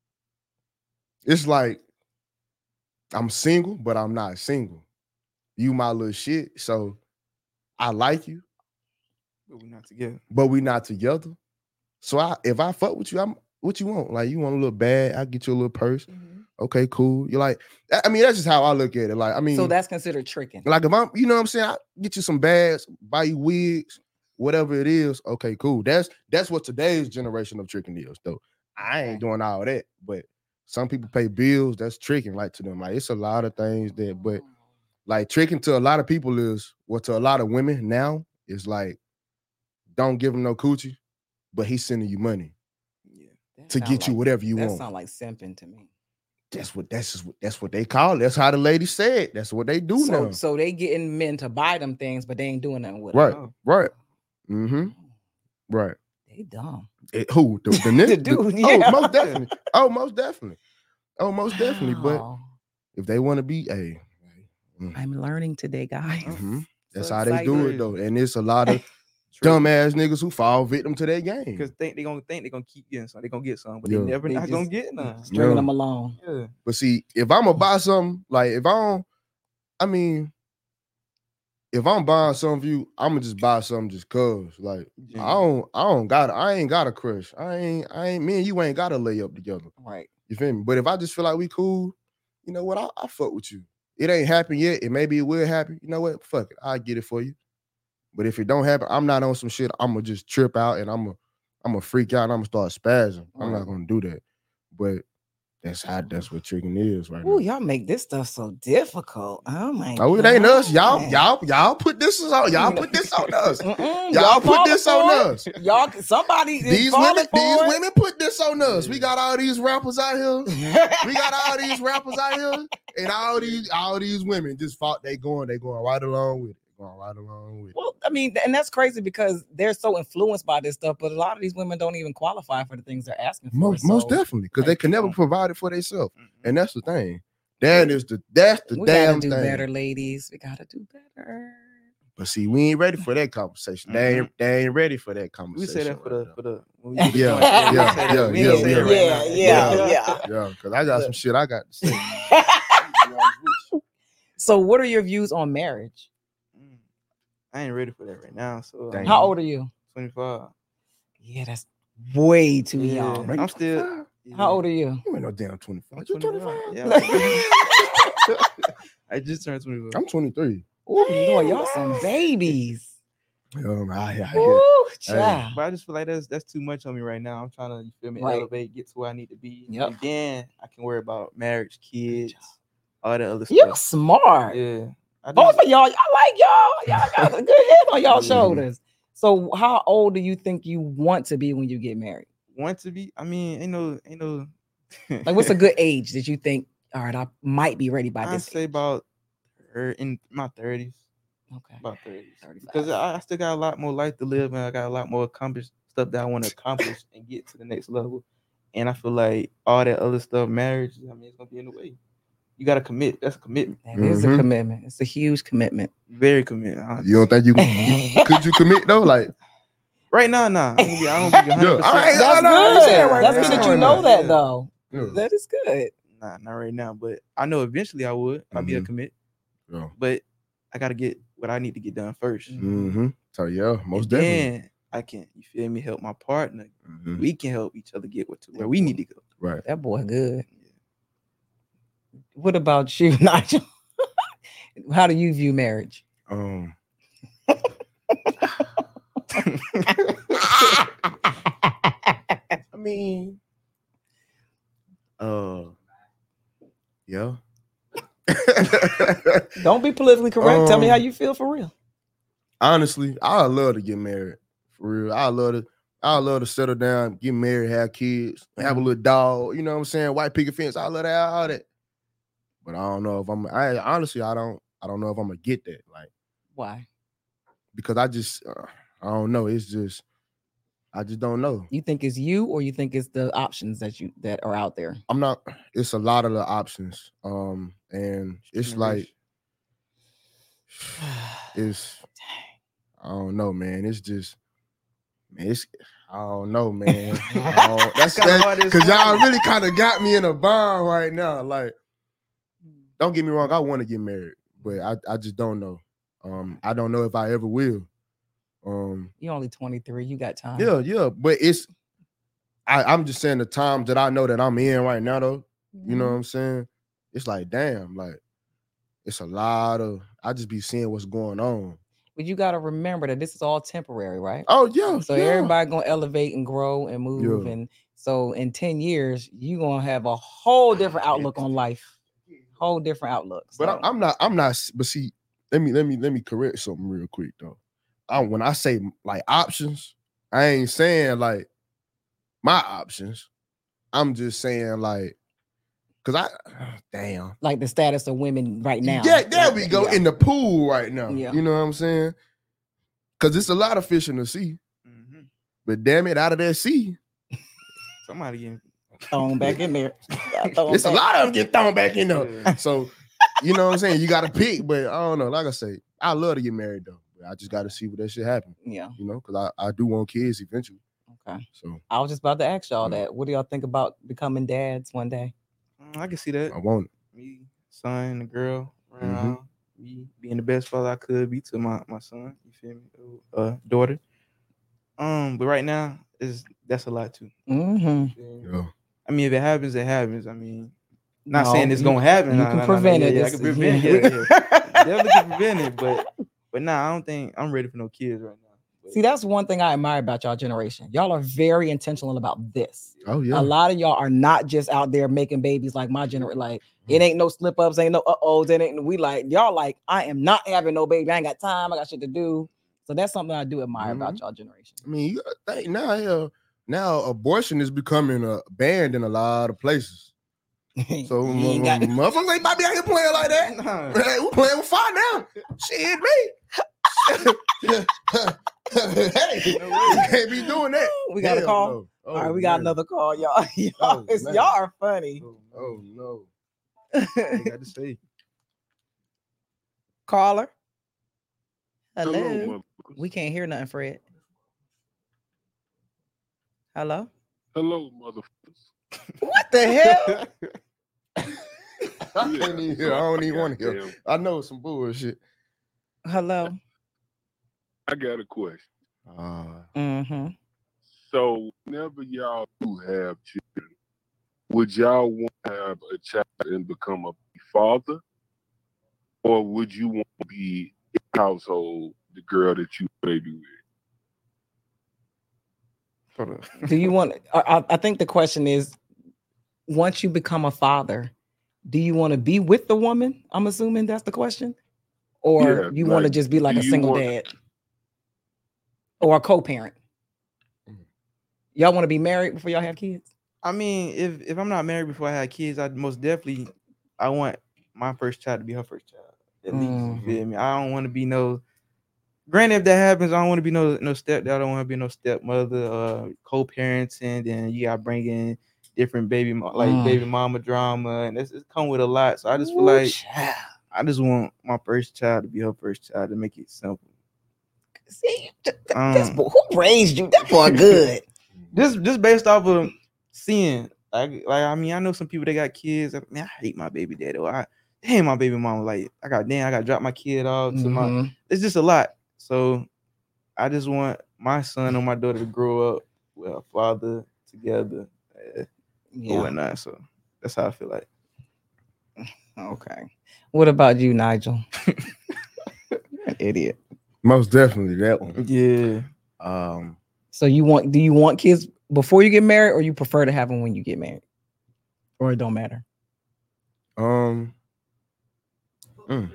It's like I'm single, but I'm not single. You my little shit. So I like you, But we're not together. but we not together. So I if I fuck with you, I'm what you want. Like you want a little bag, I'll get you a little purse. Mhm. Okay, cool. You're like, I mean, that's just how I look at it. Like, I mean, So that's considered tricking. like if I'm, you know what I'm saying, I get you some bags, buy you wigs, whatever it is. Okay, cool. That's that's what today's generation of tricking is, though. I ain't doing all that, but some people pay bills. That's tricking, like to them. Like it's a lot of things that, but like tricking to a lot of people is, well, to a lot of women now is like, don't give him no coochie, but he's sending you money Yeah. That to sound get you like- whatever you that want. sound like simping to me. That's what that's just what that's what they call it. That's how the lady said. That's what they do So, now. so they getting men to buy them things, but they ain't doing nothing with Right, them. Oh. right. Mm-hmm. Right. They dumb. It, who the, the, The nigga? dude, The- yeah. Oh, most definitely. Oh, most definitely. Oh, most definitely. But Wow. if they want to be, hey, mm, I'm learning today, guys. mhm. that's So how they do it excited. though. And it's a lot of dumbass niggas who fall victim to their game. Because think they gonna think they gonna keep getting some. They gonna get some, but Yeah. they never They not gonna just- get none. Stringing Yeah. them along. Yeah. But see, if I'm gonna buy something, like if I don't, I mean, if I'm buying something for you, I'm gonna just buy something just cause. Like Yeah. I don't, I don't got, I ain't got a crush. I ain't, I ain't. Me and you ain't got to lay up together. Right. You feel me? But if I just feel like we cool, you know what? I, I fuck with you. It ain't happened yet. It maybe it will happen. You know what? Fuck it. I'll get it for you. But if it don't happen, I'm not on some shit. I'm gonna just trip out and I'm gonna, I'm gonna freak out and I'm gonna start spazzing. I'm not Right. gonna do that. But that's how that's what tricking is right Ooh, now. y'all make this stuff so difficult. Oh my Oh, it ain't us. Y'all, God. y'all, y'all put this on. Y'all put this on us. Mm-mm, Y'all put falling this on for it. us. Y'all, somebody is These falling women, for these it. women put this on us. We got all these rappers out here. We got all these rappers out here, and all these all these women just fought. They going, they going right along with it. Going right along with it. Well, I mean, and that's crazy because they're so influenced by this stuff, but a lot of these women don't even qualify for the things they're asking for. Most, most so definitely, because they like, can never um, provide it for themselves, Mhm. and that's the thing. That is the that's the we gotta damn do thing. better, ladies. We gotta do better. But see, we ain't ready for that conversation. They ain't they ain't ready for that We conversation. say that for the right now. for the when we Yeah, get the yeah, joint, we yeah, say that. yeah, We ain't yeah, say yeah. it right Yeah, now. yeah, Yeah. yeah. Yeah, because I got some shit I got to say. So, what are your views on marriage? Mm. I ain't ready for that right now. So Dang. How old are you? twenty-five. Yeah, that's way too Yeah. young. I'm still. How old are you? You ain't no damn twenty-five. I'm You twenty-five. twenty-five? Yeah. I just turned twenty-five. I'm twenty-three. Ooh, boy, y'all some babies. Um, I, I, Ooh, Hey. child. But I just feel like that's that's too much on me right now. I'm trying to, you feel me, Right. elevate, get to where I need to be. Yep. And then I can worry about marriage, kids, all that other You're stuff. smart. Yeah. I Both just, of y'all, I like y'all. Y'all got a good head on y'all Mhm. shoulders. So, how old do you think you want to be when you get married? want to be. I mean, ain't no, ain't no. Like, what's a good age that you think? All right, I might be ready by I this. say age? about er, in my thirties, Okay. about thirties, thirty-five. because I, I still got a lot more life to live, and I got a lot more accomplished stuff that I want to accomplish and get to the next level. And I feel like all that other stuff, marriage, I mean, it's gonna be in the way. You gotta commit. That's a commitment. That is a Mhm. commitment. It's a huge commitment. Very commitment. honestly. you don't think you can? Could you commit though? Like, Right now, nah. I'm gonna be, I don't think one hundred percent. all right, That's I know what you're saying good. right That's now. good that Right you now. know that, Yeah. though. Yeah. That is good. Nah, not right now. But I know eventually I would. I'll be a Mhm. commit. Yeah. But I gotta get what I need to get done first. Mm-hmm. So yeah, most And definitely. then I can, you feel me, help my partner. Mhm. We can help each other get what to where we need to go. Right. That boy good. What about you, Nigel? How do you view marriage? Um. I mean, uh, yeah. Don't be politically correct. Tell me how Um, you feel for real. Honestly, I love to get married. For real, I love to. I love to settle down, get married, have kids, have a Mhm. little dog. You know what I'm saying? White picket fence. I love that, all that. But I don't know if I'm. I honestly, I don't. I don't know if I'm gonna get that. Like, Why? because I just, uh, I don't know. It's just, I just don't know. You think it's you, or you think it's the options that you that are out there? I'm not. It's a lot of the options. Um, and it's like, it's. I don't know, man. It's just, man. It's. I don't know, man. I don't- that's kinda hard to because y'all explain. really kind of got me in a bind right now. Like, don't get me wrong. I want to get married, but I, I just don't know. Um, I don't know if I ever will. Um, You're only twenty-three. You got time. yeah, yeah, but it's. I, I'm just saying the times that I know that I'm in right now, though. You know what I'm saying? It's like, damn, like, it's a lot of. I just be seeing what's going on. But you got to remember that this is all temporary, right? Oh yeah, So yeah. everybody gonna elevate and grow and move, Yeah. and so in ten years you gonna have a whole different outlook on life, whole different outlook. But So, I, I'm not. I'm not. But see, let me let me let me correct something real quick though. I, when I say like options, I ain't saying like my options. I'm just saying like, cause I damn. like the status of women right now. Yeah, there we go Yeah. in the pool right now. Yeah. You know what I'm saying? Cause it's a lot of fish in the sea. Mhm. but damn it, out of that sea, Somebody getting Thrown back in there. it's a lot of them get thrown back in there. Yeah. So, you know what I'm saying? You got to pick, but I don't know. Like I say, I love to get married though. But I just got to see what that shit happen. Yeah. You know, because I, I do want kids eventually. Okay. So I was just about to ask y'all Yeah. that. What do y'all think about becoming dads one day? Mm, I can see that. I want it. Me, son, the girl, Mhm. around, me being the best father I could be to my, my son, you feel me? Uh daughter. Um, but right now is that's a lot too. Mm-hmm. Yeah. I mean, if it happens, it happens. I mean, not saying it's gonna happen. You Nah, can nah, nah, nah, prevent yeah, it. yeah, I It's- can prevent yeah. it. Yeah, yeah. Definitely can prevent it, but but nah, I don't think I'm ready for no kids right now. But, See, that's one thing I admire about y'all generation. Y'all are very intentional about this. Oh yeah. A lot of y'all are not just out there making babies like my generation. Like it ain't no slip ups, ain't no uh ohs, it ain't. We like y'all like I am not having no baby. I ain't got time. I got shit to do. So that's something I do admire about y'all generation. I mean, you gotta think now, hell, now abortion is becoming a banned in a lot of places. So You ain't got- motherfuckers ain't about to be out here playing like that. Nah. Hey, we playing with fire now. Shit, me. Hey, you can't be doing that. We got a Hell call. no. Oh, All right, we got man. another call, y'all. Y'all, Oh, it's- man. y'all are funny. Oh no. I got to say. Caller. Hello, Hello. motherfuckers. We can't hear nothing, Fred. Hello. Hello, motherfuckers. What the hell? I can't even hear. I don't even want to hear. Goddamn, I know it's some bullshit. Hello. I got a question. Uh, Mm-hmm. So, whenever y'all do have children, would y'all want to have a child and become a father, or would you want to be in the household the girl that you baby with? Hold up. Do you want? I, I- I think the question is, once you become a father, do you want to be with the woman? I'm assuming that's the question, or Yeah, you want to like, just be like do a you single want- dad or a co-parent? Y'all want to be married before y'all have kids? I mean, if if I'm not married before I had kids, I'd most definitely I want my first child to be her first child. At least, Mhm. you feel me? I don't want to be no. Granted, if that happens, I don't want to be no no stepdad. I don't want to be no stepmother, uh, co-parenting. Then you got to bring in different baby mo- like Mm. baby mama drama, and it's, it's come with a lot. So I just feel Ooh, like child. I just want my first child to be her first child to make it simple. See, th- th- Um, this boy, who raised you? That boy good. Just just based off of seeing, like, like I mean, I know some people that got kids. Like, man, I hate my baby daddy. Or I damn my baby mama. Like, I got damn, I got to drop my kid off to my. Mhm. It's just a lot. So I just want my son or my daughter to grow up with a father together, uh, or Yeah. whatnot. So that's how I feel like. Okay. What about you, Nigel? You're an idiot. most definitely that one. Yeah. Um, So you want? Do you want kids before you get married, or you prefer to have them when you get married, or it don't matter? um. mm.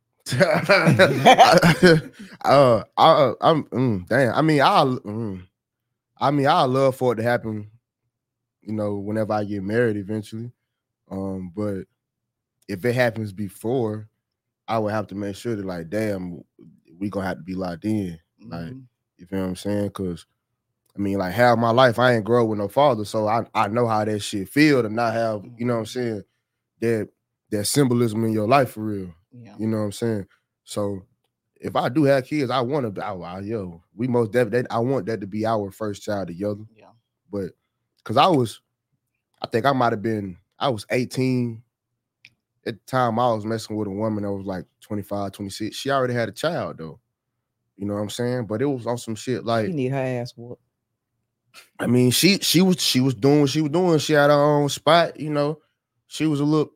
uh, I, I'm mm, damn. I mean, I, mm, I mean, I love for it to happen. You know, whenever I get married, eventually. Um, but if it happens before, I would have to make sure that, like, damn, we gonna have to be locked in. Like, Mhm. you feel what I'm saying? Cause I mean, like, half my life I ain't grow up with no father, so I I know how that shit feel to not have, you know what I'm saying, that that symbolism in your life for real. Yeah. You know what I'm saying? So if I do have kids, I want to, I, I, yo, we most definitely, I want that to be our first child together. Yeah. But because I was, I think I might have been, I was eighteen at the time. I was messing with a woman that was like twenty-five, twenty-six. She already had a child though. You know what I'm saying? But it was on some shit like, You need her ass whooped. I mean, she she was she was doing what she was doing. She had her own spot, you know. She was a little.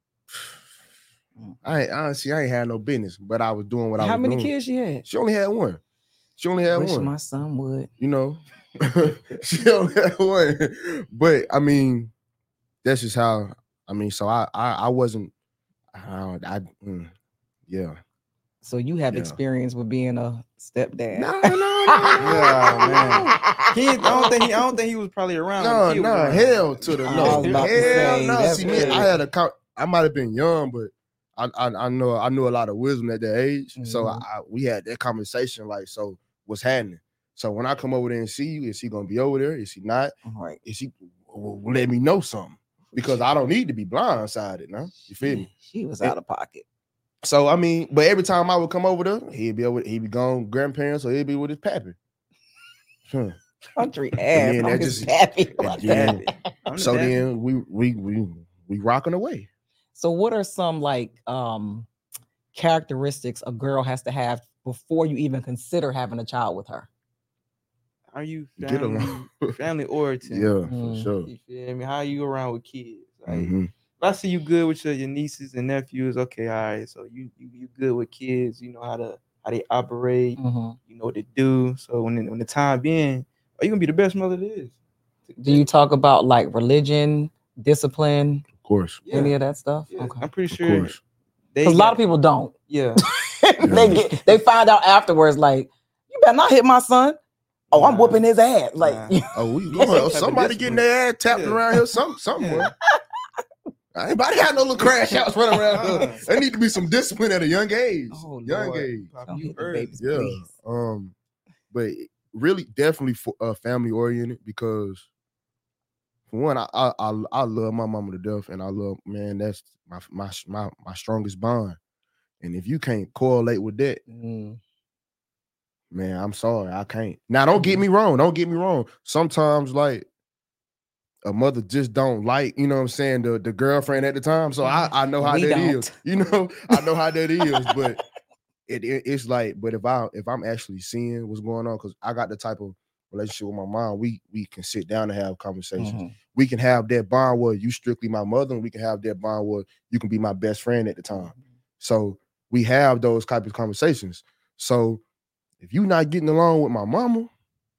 I ain't, honestly, I ain't had no business, but I was doing what I How was many doing. kids she had? She only had one. She only had Wish one. my son would. You know, she only had one. But I mean, that's just how. I mean, so I I, I wasn't. I, I mm, yeah. So you have Yeah. experience with being a stepdad. No, no, no, Yeah, man. He, I don't think he, I don't think he was probably around. when no, the kid was no, around. hell to the I no, was about to hell say, no. that's See, me, good. I had a, co- I might have been young, but I, I, I know, I knew a lot of wisdom at that age. So I, Mhm. I, we had that conversation, like, so what's happening? So when I come over there and see you, is he gonna be over there? Is he not? Right. Is he well, let me know something? Because I don't need to be blindsided now. You feel me? She was It- out of pocket. So I mean, but every time I would come over there, he'd be over, he'd be gone grandparents, or he'd be with his pappy. Hmm. Country ass. then on that his just- pappy. and then- I'm the So daddy. then we we we we rocking away. So what are some like um characteristics a girl has to have before you even consider having a child with her? Are you Get family, along. family origin? Yeah, Mm. for sure. You feel me? How you around with kids? Like, Mhm. if I see you good with your, your nieces and nephews, okay, all right. So you, you you good with kids? You know how to how they operate. Mhm. You know what to do. So when the, when the time being, are you gonna be the best mother there is? Do you talk about like religion, discipline, Of course, Yeah, any of that stuff? yeah. Okay. I'm pretty of sure. course. They Because a lot of got- people don't. Yeah. they get they find out afterwards, like, you better not hit my son. Oh, I'm Nah. whooping his ass. Like, Nah. Oh, we Some type going. of Somebody discipline. getting their ass tapped Yeah. around here. Some somewhere. Yeah. Anybody got no little crash outs running around Uh-uh. here? There need to be some discipline at a young age. oh, young Lord. age. Pop, Don't you hit the heard. babies, Yeah. please. Um, but really, definitely for uh, family oriented, because for one, I, I I I love my mama to death, and I love, man, that's my my my my strongest bond. And if you can't correlate with that, Mm. man, I'm sorry, I can't. Now, don't get me wrong. Don't get me wrong. Sometimes, like, a mother just don't like, you know what I'm saying, the, the girlfriend at the time. So I, I know how We that is. don't. You know, I know how that is. But it, it it's like, but if I if I'm actually seeing what's going on, because I got the type of relationship with my mom, we we can sit down and have conversations. Mhm. We can have that bond where you strictly my mother, and we can have that bond where you can be my best friend at the time. So we have those type of conversations. So if you're not getting along with my mama,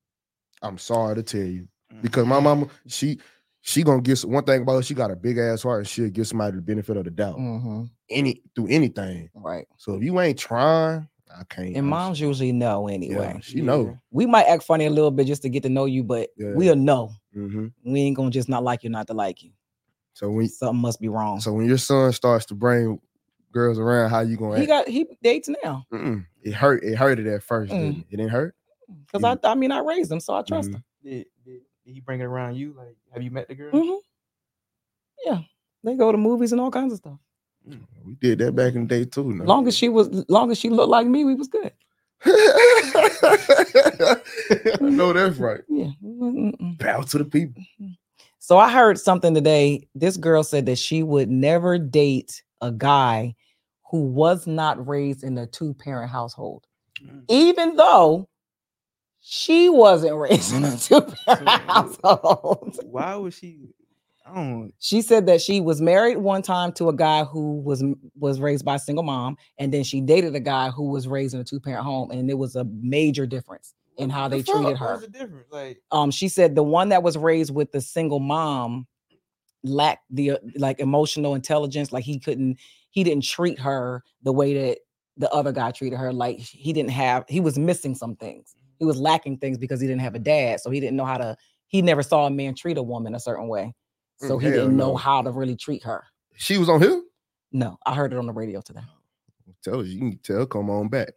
I'm sorry to tell you. Because my mama, she she gonna get one thing about her, she got a big ass heart, and she'll give somebody the benefit of the doubt. Mhm. Any through anything. Right. So if you ain't trying, I can't. And I'm moms sorry. usually know Yeah, anyway. she know. We might act funny a little bit just to get to know you, but Yeah. we'll know. Mhm. We ain't gonna just not like you, not to like you. So when Something must be wrong. so when your son starts to bring girls around, how you gonna he act? got he dates now. Mm-mm. It hurt. It hurted at first, Mm. didn't it? It didn't hurt. Because I I mean I raised him, so I trust Mhm. him. Did, did, did he bring it around you? Like, have you met the girl? Mhm. Yeah. They go to movies and all kinds of stuff. We did that back in the day too. No? Long as she was long as she looked like me, we was good. I know that's right. Yeah. Mm-mm-mm. Bow to the people. So I heard something today. This girl said that she would never date a guy who was not raised in a two-parent household, Mm. even though she wasn't raised in a two-parent household. Why would she? I don't. She said that she was married one time to a guy who was was raised by a single mom, and then she dated a guy who was raised in a two-parent home, and it was a major difference in how they the fuck? treated her. What's the difference? Like, Um, she said the one that was raised with the single mom lacked the uh, like emotional intelligence. Like he couldn't, he didn't treat her the way that the other guy treated her. Like he didn't have, he was missing some things. He was lacking things because he didn't have a dad, so he didn't know how to. He never saw a man treat a woman a certain way, so Mm, he hell didn't know no. how to really treat her. She was on here. No, I heard it on the radio today. Tell you, you can tell. Come on back.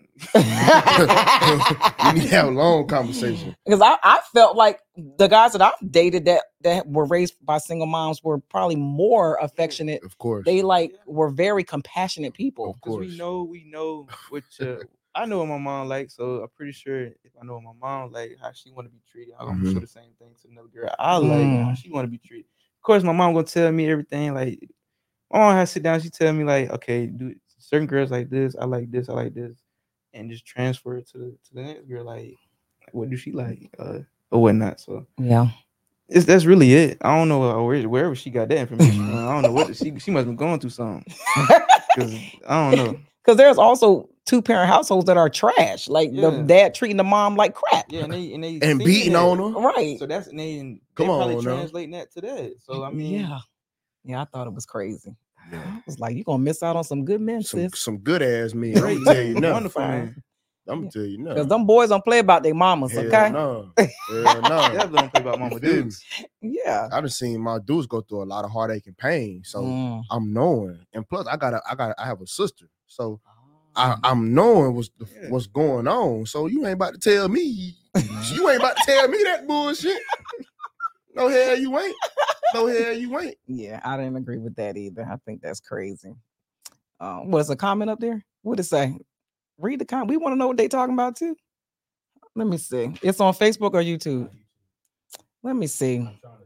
We need to have a long conversation. Because I, I felt like the guys that I've dated that that were raised by single moms were probably more affectionate. Of course. They like Yeah. were very compassionate people. Of because we course. know, we know what your, I know what my mom likes, so I'm pretty sure if I know what my mom like, how she want to be treated, I'm Mhm. sure the same thing to another girl I like, how Mm. she want to be treated. Of course, my mom gonna tell me everything. Like, my mom has to sit down. She tell me like, okay, do certain girls like this. I like this. I like this, and just transfer it to the to the next girl. Like, what do she like, uh, or whatnot. So Yeah. it's that's really it. I don't know uh, where wherever she got that information. from. I don't know what she she must have been going through something. Cause I don't know. Because there's also two parent households that are trash. Like the Yeah. dad treating the mom like crap. Yeah, and they and they And seen beating that. on her. Right. So that's and they, and they Come probably on now. translating that to that. So I mean, yeah. Yeah, I thought it was crazy. Yeah. I was like, you're gonna miss out on some good men, Some sis. some good ass men. I'm great, gonna tell you man, now. wonderful man. I'm gonna tell you now. Because them boys don't play about their mamas, Hell okay? no. Hell no. Definitely don't play about You mama feel me? dudes. Yeah. I done seen my dudes go through a lot of heartache and pain. So Mm. I'm knowing. And plus I got a I got I have a sister. So I, I'm knowing what's the, Yeah. what's going on. So you ain't about to tell me You ain't about to tell me that bullshit. No hell you ain't. No hell you ain't. Yeah, I didn't agree with that either. I think that's crazy. Um, what's a comment up there? What it say? Read the comment. We want to know what they talking about too. Let me see. It's on Facebook or YouTube. Let me see.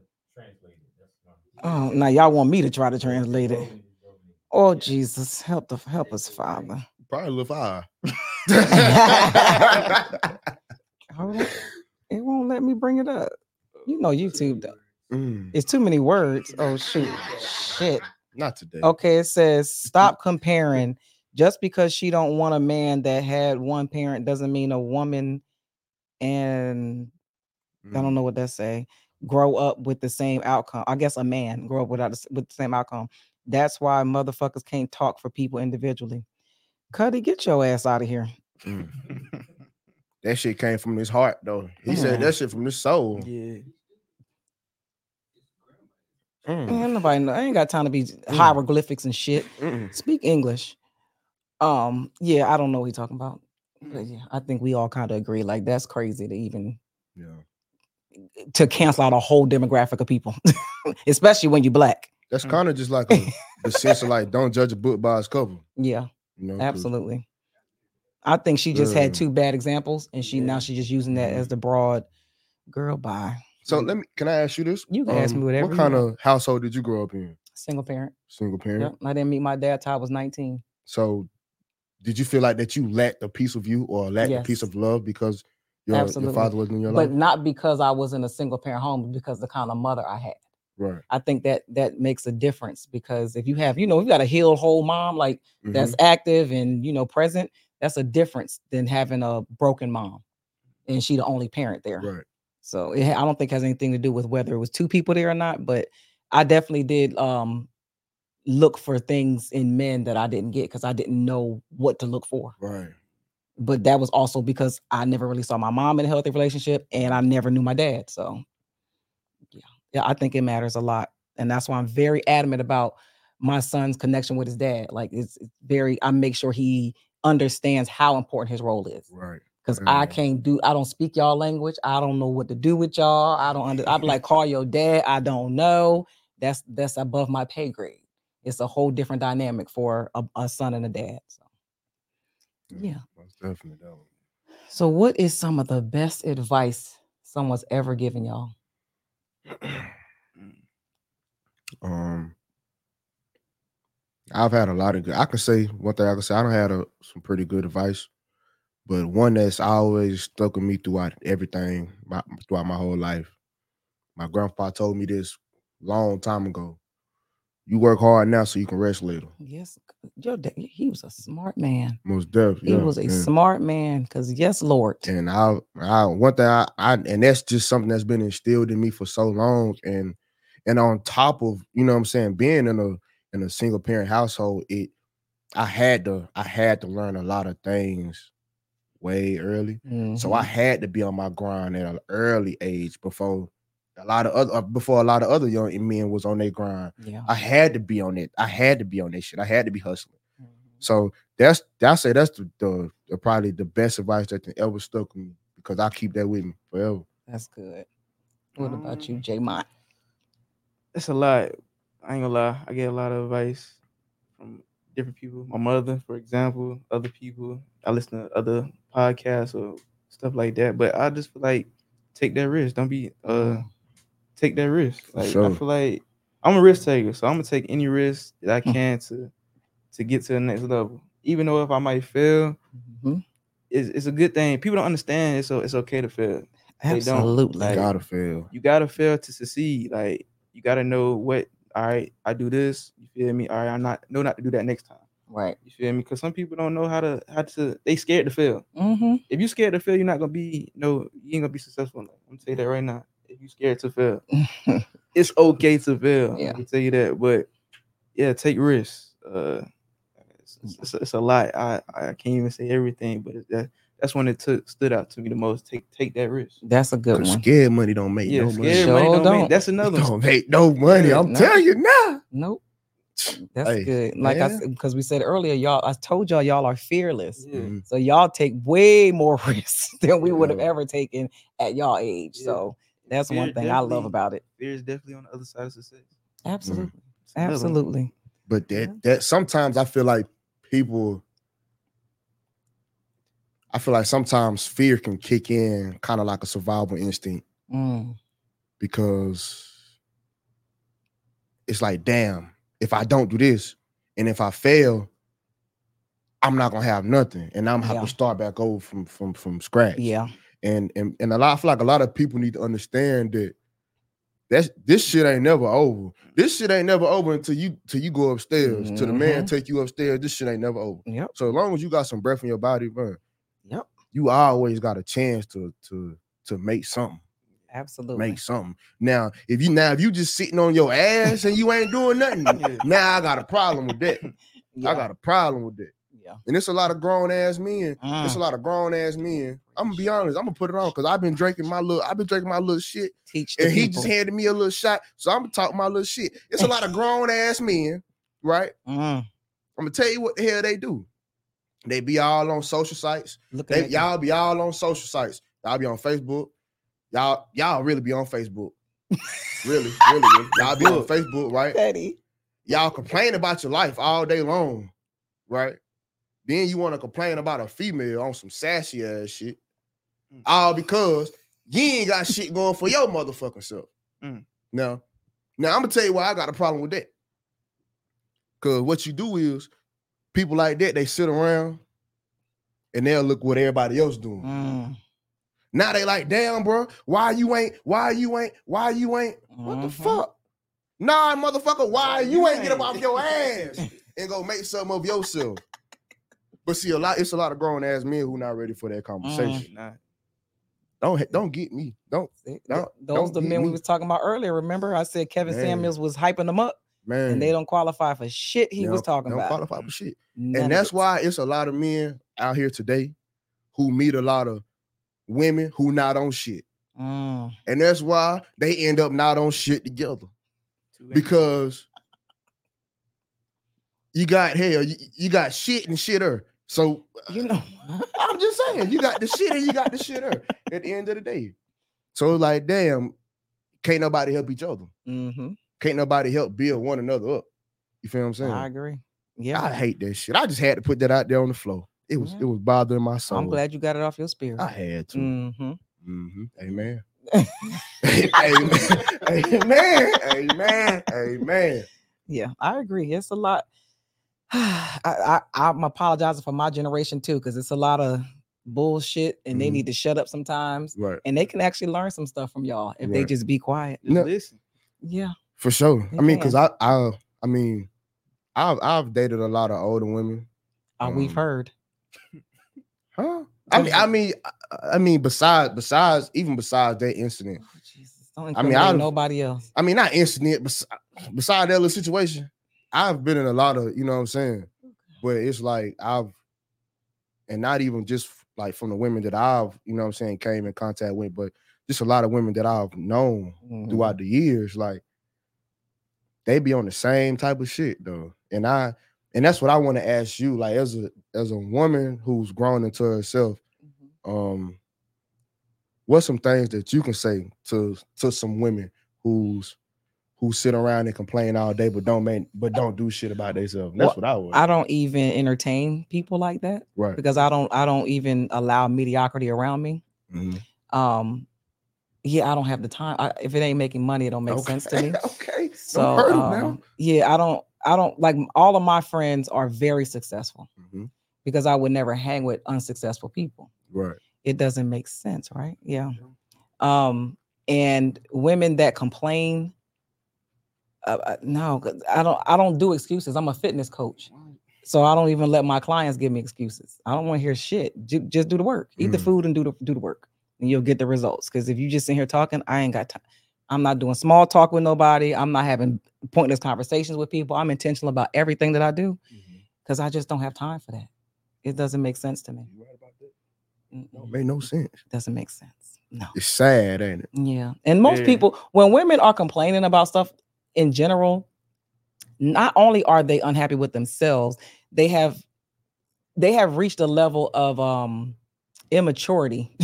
Oh, now y'all want me to try to translate it. Oh, Jesus, help the help us, Father. Probably a little fire. Hold on. It won't let me bring it up. You know YouTube though. Mm, It's too many words. Oh shoot. Shit. not today. Okay, it says stop comparing. Just because she don't want a man that had one parent doesn't mean a woman and I don't know what that say. Grow up with the same outcome. I guess a man grow up without the, with the same outcome. That's why motherfuckers can't talk for people individually. Cuddy, get your ass out of here. Mm. That shit came from his heart though. He Mm. said that shit from his soul. Yeah. Mm. Man, nobody know. I ain't got time to be hieroglyphics and shit. Mm-mm. Speak English. Um, yeah, I don't know what he's talking about. But yeah, I think we all kind of agree. Like that's crazy to even Yeah. to cancel out a whole demographic of people, especially when you're black. That's kind of just like a, the sense of like don't judge a book by its cover. Yeah, You know, 'cause- absolutely. I think she just Yeah. had two bad examples, and she now she's just using that as the broad girl. Bye. So let me. Can I ask you this? You can ask me whatever What you kind want. of household did you grow up in? Single parent. Single parent. Yep. I didn't meet my dad till I was nineteen. So, did you feel like that you lacked a piece of you or lacked a piece Yes. of love because your, your Absolutely. father wasn't in your But life? not because I was in a single parent home, but because the kind of mother I had. Right. I think that that makes a difference because if you have, you know, you got a healed whole mom like Mhm. that's active and you know present, that's a difference than having a broken mom, and she the only parent there. Right. So it, I don't think it has anything to do with whether it was two people there or not. But I definitely did um look for things in men that I didn't get because I didn't know what to look for. Right. But that was also because I never really saw my mom in a healthy relationship, and I never knew my dad. So yeah, yeah, I think it matters a lot, and that's why I'm very adamant about my son's connection with his dad. Like it's, it's very, I make sure he understands how important his role is. Right. Because Yeah. I can't do, I don't speak y'all language. I don't know what to do with y'all. I don't under, I'd be like, call your dad. I don't know. That's that's above my pay grade. It's a whole different dynamic for a, a son and a dad. So yeah. Most definitely that one. So what is some of the best advice someone's ever given y'all? Um, I've had a lot of good. I can say one thing. I can say I don't had a, some pretty good advice, but one that's always stuck with me throughout everything, my, throughout my whole life. My grandpa told me this long time ago. You work hard now so you can rest later. Yes, your dad, he was a smart man. Most definitely, He yeah. was a and, smart man. Because yes, Lord. And I, I one thing I, I, and that's just something that's been instilled in me for so long. And and on top of, you know what I'm saying, being in a in a single parent household, it I had to I had to learn a lot of things way early. So I Mhm. had to be on my grind at an early age before a lot of other before a lot of other young men was on their grind. Yeah. I had to be on it. I had to be on that shit. I had to be hustling. Mhm. So that's I say that's the, the, the probably the best advice that can ever stuck with me because I keep that with me forever. That's good. What about Um, you, J Mont? It's a lot. I ain't gonna lie. I get a lot of advice from different people. My mother, for example, other people. I listen to other podcasts or stuff like that. But I just feel like take that risk. Don't be uh take that risk. For Like sure. I feel like I'm a risk taker, so I'm gonna take any risk that I can to to get to the next level. Even though if I might fail, Mhm. it's, it's a good thing. People don't understand it's so it's okay to fail. They don't. Absolutely. Like, Gotta fail. you gotta fail to succeed. Like you gotta know what. All right, I do this. You feel me? All right, I'm not know not to do that next time. Right. You feel me? Because some people don't know how to how to. They scared to fail. Mm-hmm. If you scared to fail, you're not gonna be no. You ain't gonna be successful. I'm gonna tell you that right now. If you scared to fail, it's okay to fail. Yeah. I can tell you that. But yeah, take risks. Uh, it's, it's, it's a lot. I I can't even say everything, but it, that that's when it took stood out to me the most. Take take that risk. That's a good Because one. scared money don't make Yeah, no scared money. money Sure don't, don't. make. That's another one. Don't make no money. Yeah, I'm no. telling you now. Nope. That's Hey, good. Like I yeah. said, because we said earlier, y'all, I told y'all, y'all are fearless. Yeah. Mhm. So y'all take way more risks than we would have Yeah. ever taken at y'all age. Yeah. So that's Fear one thing I love definitely- about it. Fear is definitely on the other side of success. Absolutely. It's another one. Absolutely. But that Yeah. that sometimes I feel like people. I feel like sometimes fear can kick in, kind of like a survival instinct, Mm. because it's like, damn, if I don't do this, and if I fail, I'm not gonna have nothing, and I'm gonna have Yeah. to start back over from from from scratch. Yeah. And and and a lot, I feel like a lot of people need to understand that that's this shit ain't never over. This shit ain't never over until you till you go upstairs. Till the man Mhm. take you upstairs. This shit ain't never over. Yep. So as long as you got some breath in your body, man, Yep. you always got a chance to to to make something. Absolutely. Make something. Now, if you now if you just sitting on your ass and you ain't doing nothing, Yeah. now I got a problem with that. Yeah. I got a problem with that. Yeah. And it's a lot of grown ass men. It's a Mm. lot of grown ass men. I'm gonna be honest. I'm gonna put it on because I've been drinking my little. I've been drinking my little shit, Teach the and he people. just handed me a little shot. So I'm gonna talk my little shit. It's a lot of grown ass men, right? Mm. I'm gonna tell you what the hell they do. They be all on social sites. Looking They at you. y'all be all on social sites. Y'all be on Facebook. Y'all y'all really be on Facebook. Really, really, really. Y'all be on Facebook, right? Petty. Y'all complain about your life all day long, right? Then you want to complain about a female on some sassy ass shit, all because you ain't got shit going for your motherfucking self. Mm. Now, now I'm gonna tell you why I got a problem with that. Cause what you do is people like that, they sit around and they'll look what everybody else doing. Mm. Now they like, damn, bro, why you ain't, why you ain't, why you ain't, what the Mhm. fuck? Nah, motherfucker, why you ain't get up off your ass and go make something of yourself? But see, a lot, it's a lot of grown ass men who not ready for that conversation. Nah. Don't don't get me. Don't See, Don't- those don't the get men we me. was talking about earlier. Remember, I said Kevin Man. Samuels was hyping them up, man. and they don't qualify for shit he they was don't- talking don't about. qualify for shit. None And of that's it. why it's a lot of men out here today who meet a lot of women who not on shit. Mm. And that's why they end up not on shit together. Because you got hell, you, you got shit and shitter. So You know, I'm just saying, you got the shit and you got the shitter at the end of the day. So it's like, damn, can't nobody help each other. hmm Can't nobody help build one another up. You feel what I'm saying? I agree. Yeah, I hate that shit. I just had to put that out there on the floor. It was Yeah. it was bothering my soul. I'm glad you got it off your spirit. I had to. hmm Mhm. Amen. Amen. Amen. Amen. Amen. Yeah, I agree. It's a lot. I, I I'm apologizing for my generation too, because it's a lot of bullshit, and they Mhm. need to shut up sometimes, Right. and they can actually learn some stuff from y'all if they Right. just be quiet. Just No. listen. Yeah. For sure. They I mean, because can. I I I mean, I've I've dated a lot of older women. Uh, we've Um, heard. Huh? I mean, I mean, I- I mean, besides besides even besides that incident, Oh, Jesus. Don't I mean, incriminate I've- nobody else. I mean, not incident, but beside that little situation, I've been in a lot of, you know what I'm saying? But it's like I've, and not even just like from the women that I've, you know what I'm saying, came in contact with, but just a lot of women that I've known Mhm. throughout the years, like they be on the same type of shit though. And I, and that's what I want to ask you, like as a as a woman who's grown into herself, Mhm. um, what's some things that you can say to to some women who's who sit around and complain all day but don't make but don't do shit about themselves? That's Well, what I would. I don't even entertain people like that right. because I don't I don't even allow mediocrity around me. Mhm. Um, yeah, I don't have the time. I, if it ain't making money, it don't make sense to me. Okay. So Don't hurt 'em um, now. yeah, I don't I don't like all of my friends are very successful Mhm. because I would never hang with unsuccessful people. Right. It doesn't make sense, right? Yeah. Um, and women that complain, uh, uh, no, 'cause I don't. I don't do excuses. I'm a fitness coach, so I don't even let my clients give me excuses. I don't want to hear shit. Ju- just do the work. Eat the Mm. food and do the do the work, and you'll get the results. Because if you just sit here talking, I ain't got time. I'm not doing small talk with nobody. I'm not having pointless conversations with people. I'm intentional about everything that I do because I just don't have time for that. It doesn't make sense to me. You right about that? Mm-mm. Don't make no sense. It doesn't make sense. No. It's sad, ain't it? Yeah. And most Yeah. people, when women are complaining about stuff in general, not only are they unhappy with themselves, they have they have reached a level of um immaturity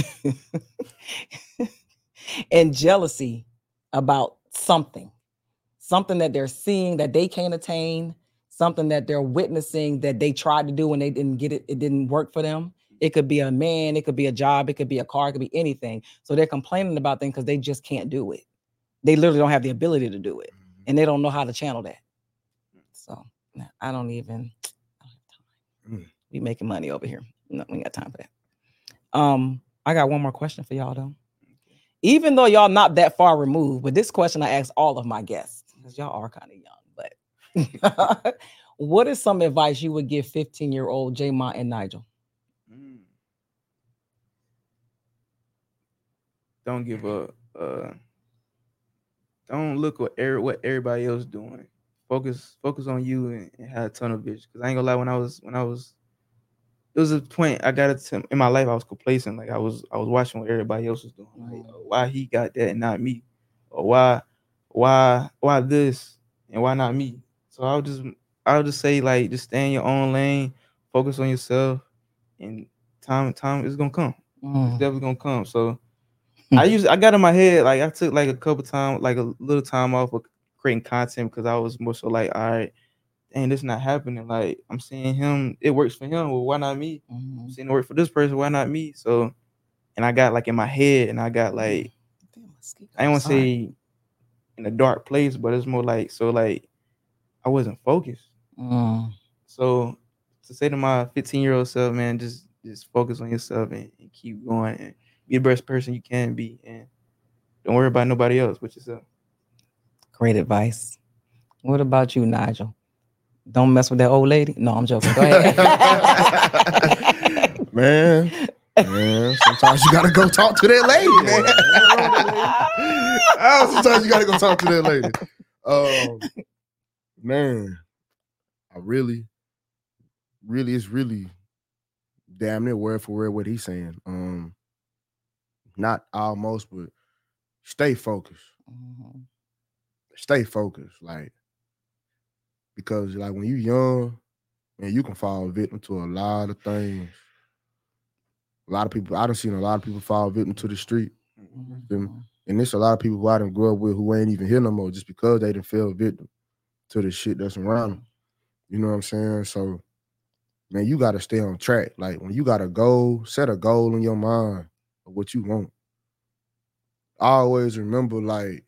and jealousy about something, something that they're seeing that they can't attain, something that they're witnessing that they tried to do and they didn't get it, it didn't work for them. It could be a man, it could be a job, it could be a car, it could be anything. So they're complaining about things because they just can't do it. They literally don't have the ability to do it, and they don't know how to channel that. So I don't even. I don't have time. Mm. We making money over here. No, we ain't got time for that. Um, I got one more question for y'all though. Even though y'all not that far removed, but this question I asked all of my guests because y'all are kind of young. But what is some advice you would give fifteen-year-old J-Mont and Nigel? Mm. Don't give up. Uh, don't look what er- what everybody else doing. Focus, focus on you and, and have a ton of vision. Cause I ain't gonna lie, when I was when I was, it was a point I got it in my life. I was complacent. Like I was I was watching what everybody else was doing. Like uh, why he got that and not me, or why why why this and why not me? So I'll just I'll just say like just stay in your own lane, focus on yourself, and time time is gonna come. Mm. It's definitely gonna come. So I used I got in my head like I took like a couple times like a little time off of creating content because I was more so like, all right, dang, this not happening. Like I'm seeing him, it works for him. Well, why not me? Mm-hmm. I'm seeing it work for this person. Why not me? So, and I got like in my head, and I got like I don't want to say in a dark place, but it's more like so like I wasn't focused. Mm. So to say to my fifteen year old self, man, just just focus on yourself and, and keep going and be the best person you can be, and don't worry about nobody else but yourself. Great advice. What about you, Nigel? Don't mess with that old lady. No, I'm joking. Go ahead. man, man, sometimes you gotta go talk to that lady, man. oh, sometimes you gotta go talk to that lady. Um, man, I really, really, it's really damn near word for word what he's saying. Um, not almost, but stay focused. Mm-hmm. Stay focused, like because like when you young, man, you can fall victim to a lot of things. A lot of people, I done seen a lot of people fall victim to the street. Mm-hmm. And, and there's a lot of people who I done grew up with who ain't even here no more just because they done fell victim to the shit that's around them. You know what I'm saying? So, man, you got to stay on track. Like when you got a goal, set a goal in your mind of what you want. Always remember, like,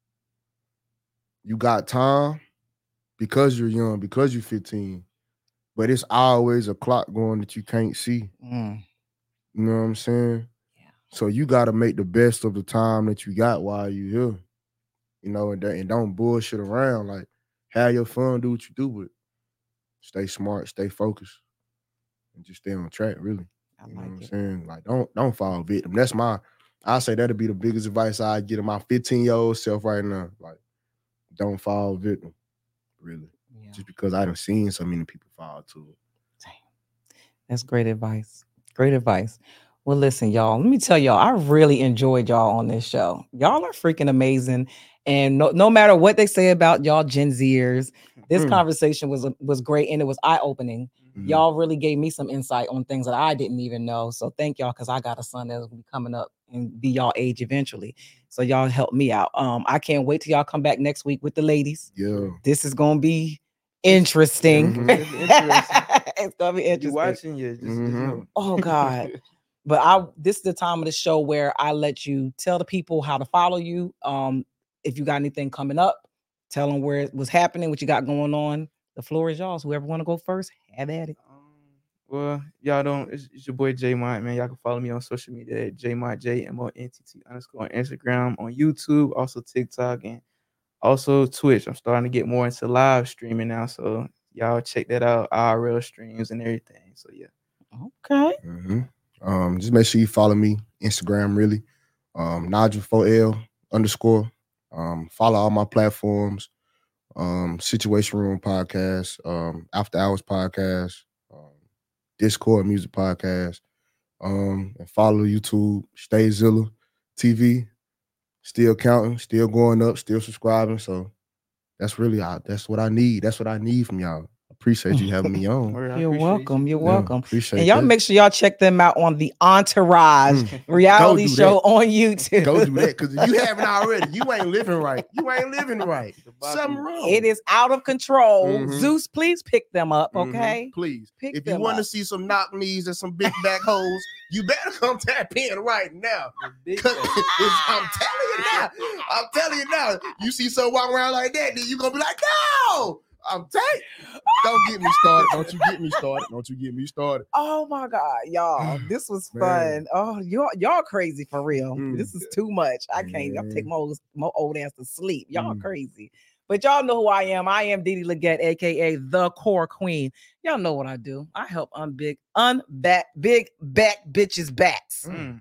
you got time because you're young, because you're fifteen, but it's always a clock going that you can't see. Mm. You know what I'm saying? Yeah. So you got to make the best of the time that you got while you're here. You know, and, and don't bullshit around. Like, have your fun, do what you do, but stay smart, stay focused, and just stay on track, really. I you know like what I'm saying? Like, don't don't fall victim. That's my, I say that'd be the biggest advice I get to my fifteen-year-old self right now. Like, don't fall victim, really. Yeah. Just because I done seen so many people fall to it. Damn. That's great advice. Great advice. Well, listen, y'all, let me tell y'all, I really enjoyed y'all on this show. Y'all are freaking amazing. And no, no matter what they say about y'all Gen Zers, this mm. conversation was was great and it was eye-opening. Mm-hmm. Y'all really gave me some insight on things that I didn't even know. So thank y'all, because I got a son that's gonna be coming up and be y'all age eventually. So y'all help me out. Um, I can't wait till y'all come back next week with the ladies. Yeah, this is gonna be interesting. Mm-hmm. It's, interesting. It's gonna be interesting. You watching you? Just, mm-hmm. just oh God. But I this is the time of the show where I let you tell the people how to follow you. Um, if you got anything coming up, tell them where it was happening, what you got going on. The floor is yours. Whoever want to go first, have at it. Um, well, y'all don't. It's, it's your boy J-Mont, man. Y'all can follow me on social media at J-Mont, J M O N T T underscore on Instagram, on YouTube, also TikTok, and also Twitch. I'm starting to get more into live streaming now, so y'all check that out. I R L streams and everything. So yeah. Okay. Mm-hmm. Um, just make sure you follow me Instagram, really. Um, Nigel four L underscore. Um, follow all my platforms. Um, Situation Room podcast, um, After Hours podcast, um, Discord Music podcast, um, and follow YouTube, Stayzilla T V. Still counting, still going up, still subscribing. So that's really I, that's what I need. That's what I need from y'all. Appreciate you having me on. You're welcome. You. You're Yeah, welcome. appreciate And y'all that. make sure y'all check them out on the Entourage Mm. reality Go do show that. on YouTube. Go do that because if you haven't already, you ain't living right. You ain't living right. Something wrong. It is out of control. Mhm. Zeus, please pick them up, Mhm. okay? Please. Pick If you them want to up. see some knock knees and some big back holes, you better come tap in right now. 'Cause it's- I'm telling you now. I'm telling you now. You see someone walking around like that, then you gonna be like, no. I'm telling you. Don't get me started. Don't you get me started. Don't you get me started. Oh my God, y'all. This was fun. Man. Oh, y'all, y'all crazy for real. Mm. This is too much. I can't. I'm Man. taking my old, my old ass to sleep. Y'all Mm. crazy. But y'all know who I am. I am Didi Leggett, aka the Core Queen. Y'all know what I do. I help unbig, unback, big back bitches backs. Mm.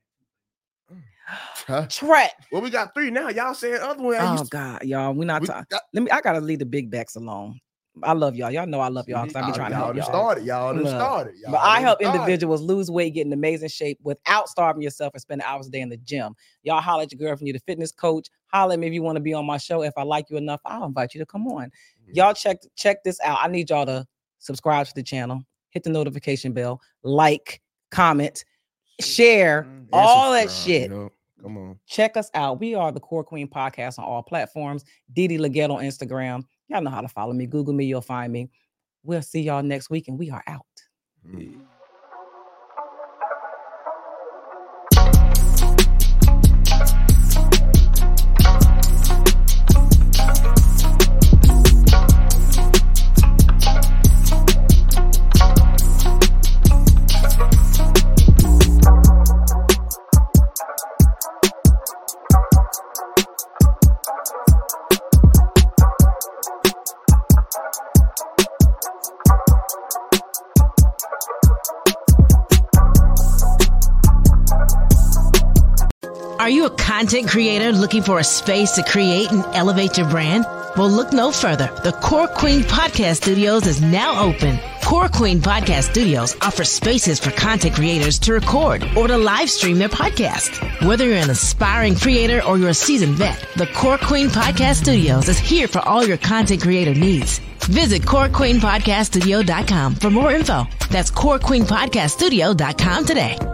Huh? Trap. Well, we got three now. Y'all saying other one. I Oh used to- God, y'all. We're not we talking. got- Let me. I gotta leave the big backs alone. I love y'all. Y'all know I love y'all because I be y'all trying to y'all help done y'all. started. Y'all done Look, started. Y'all But I done help started. individuals lose weight, get in amazing shape without starving yourself and spending hours a day in the gym. Y'all holler at your girl if you need a fitness coach. Holler at me if you want to be on my show. If I like you enough, I'll invite you to come on. Y'all check check this out. I need y'all to subscribe to the channel, hit the notification bell, like, comment, share, And all that subscribe, shit. yo. Come on. Check us out. We are the Core Queen Podcast on all platforms. Didi Leggett on Instagram. Y'all know how to follow me. Google me, you'll find me. We'll see y'all next week, and we are out. Mm. Are you a content creator looking for a space to create and elevate your brand? Well, look no further. The Core Queen Podcast Studios is now open. Core Queen Podcast Studios offers spaces for content creators to record or to live stream their podcast. Whether you're an aspiring creator or you're a seasoned vet, the Core Queen Podcast Studios is here for all your content creator needs. Visit core queen podcast studio dot com for more info. That's core queen podcast studio dot com today.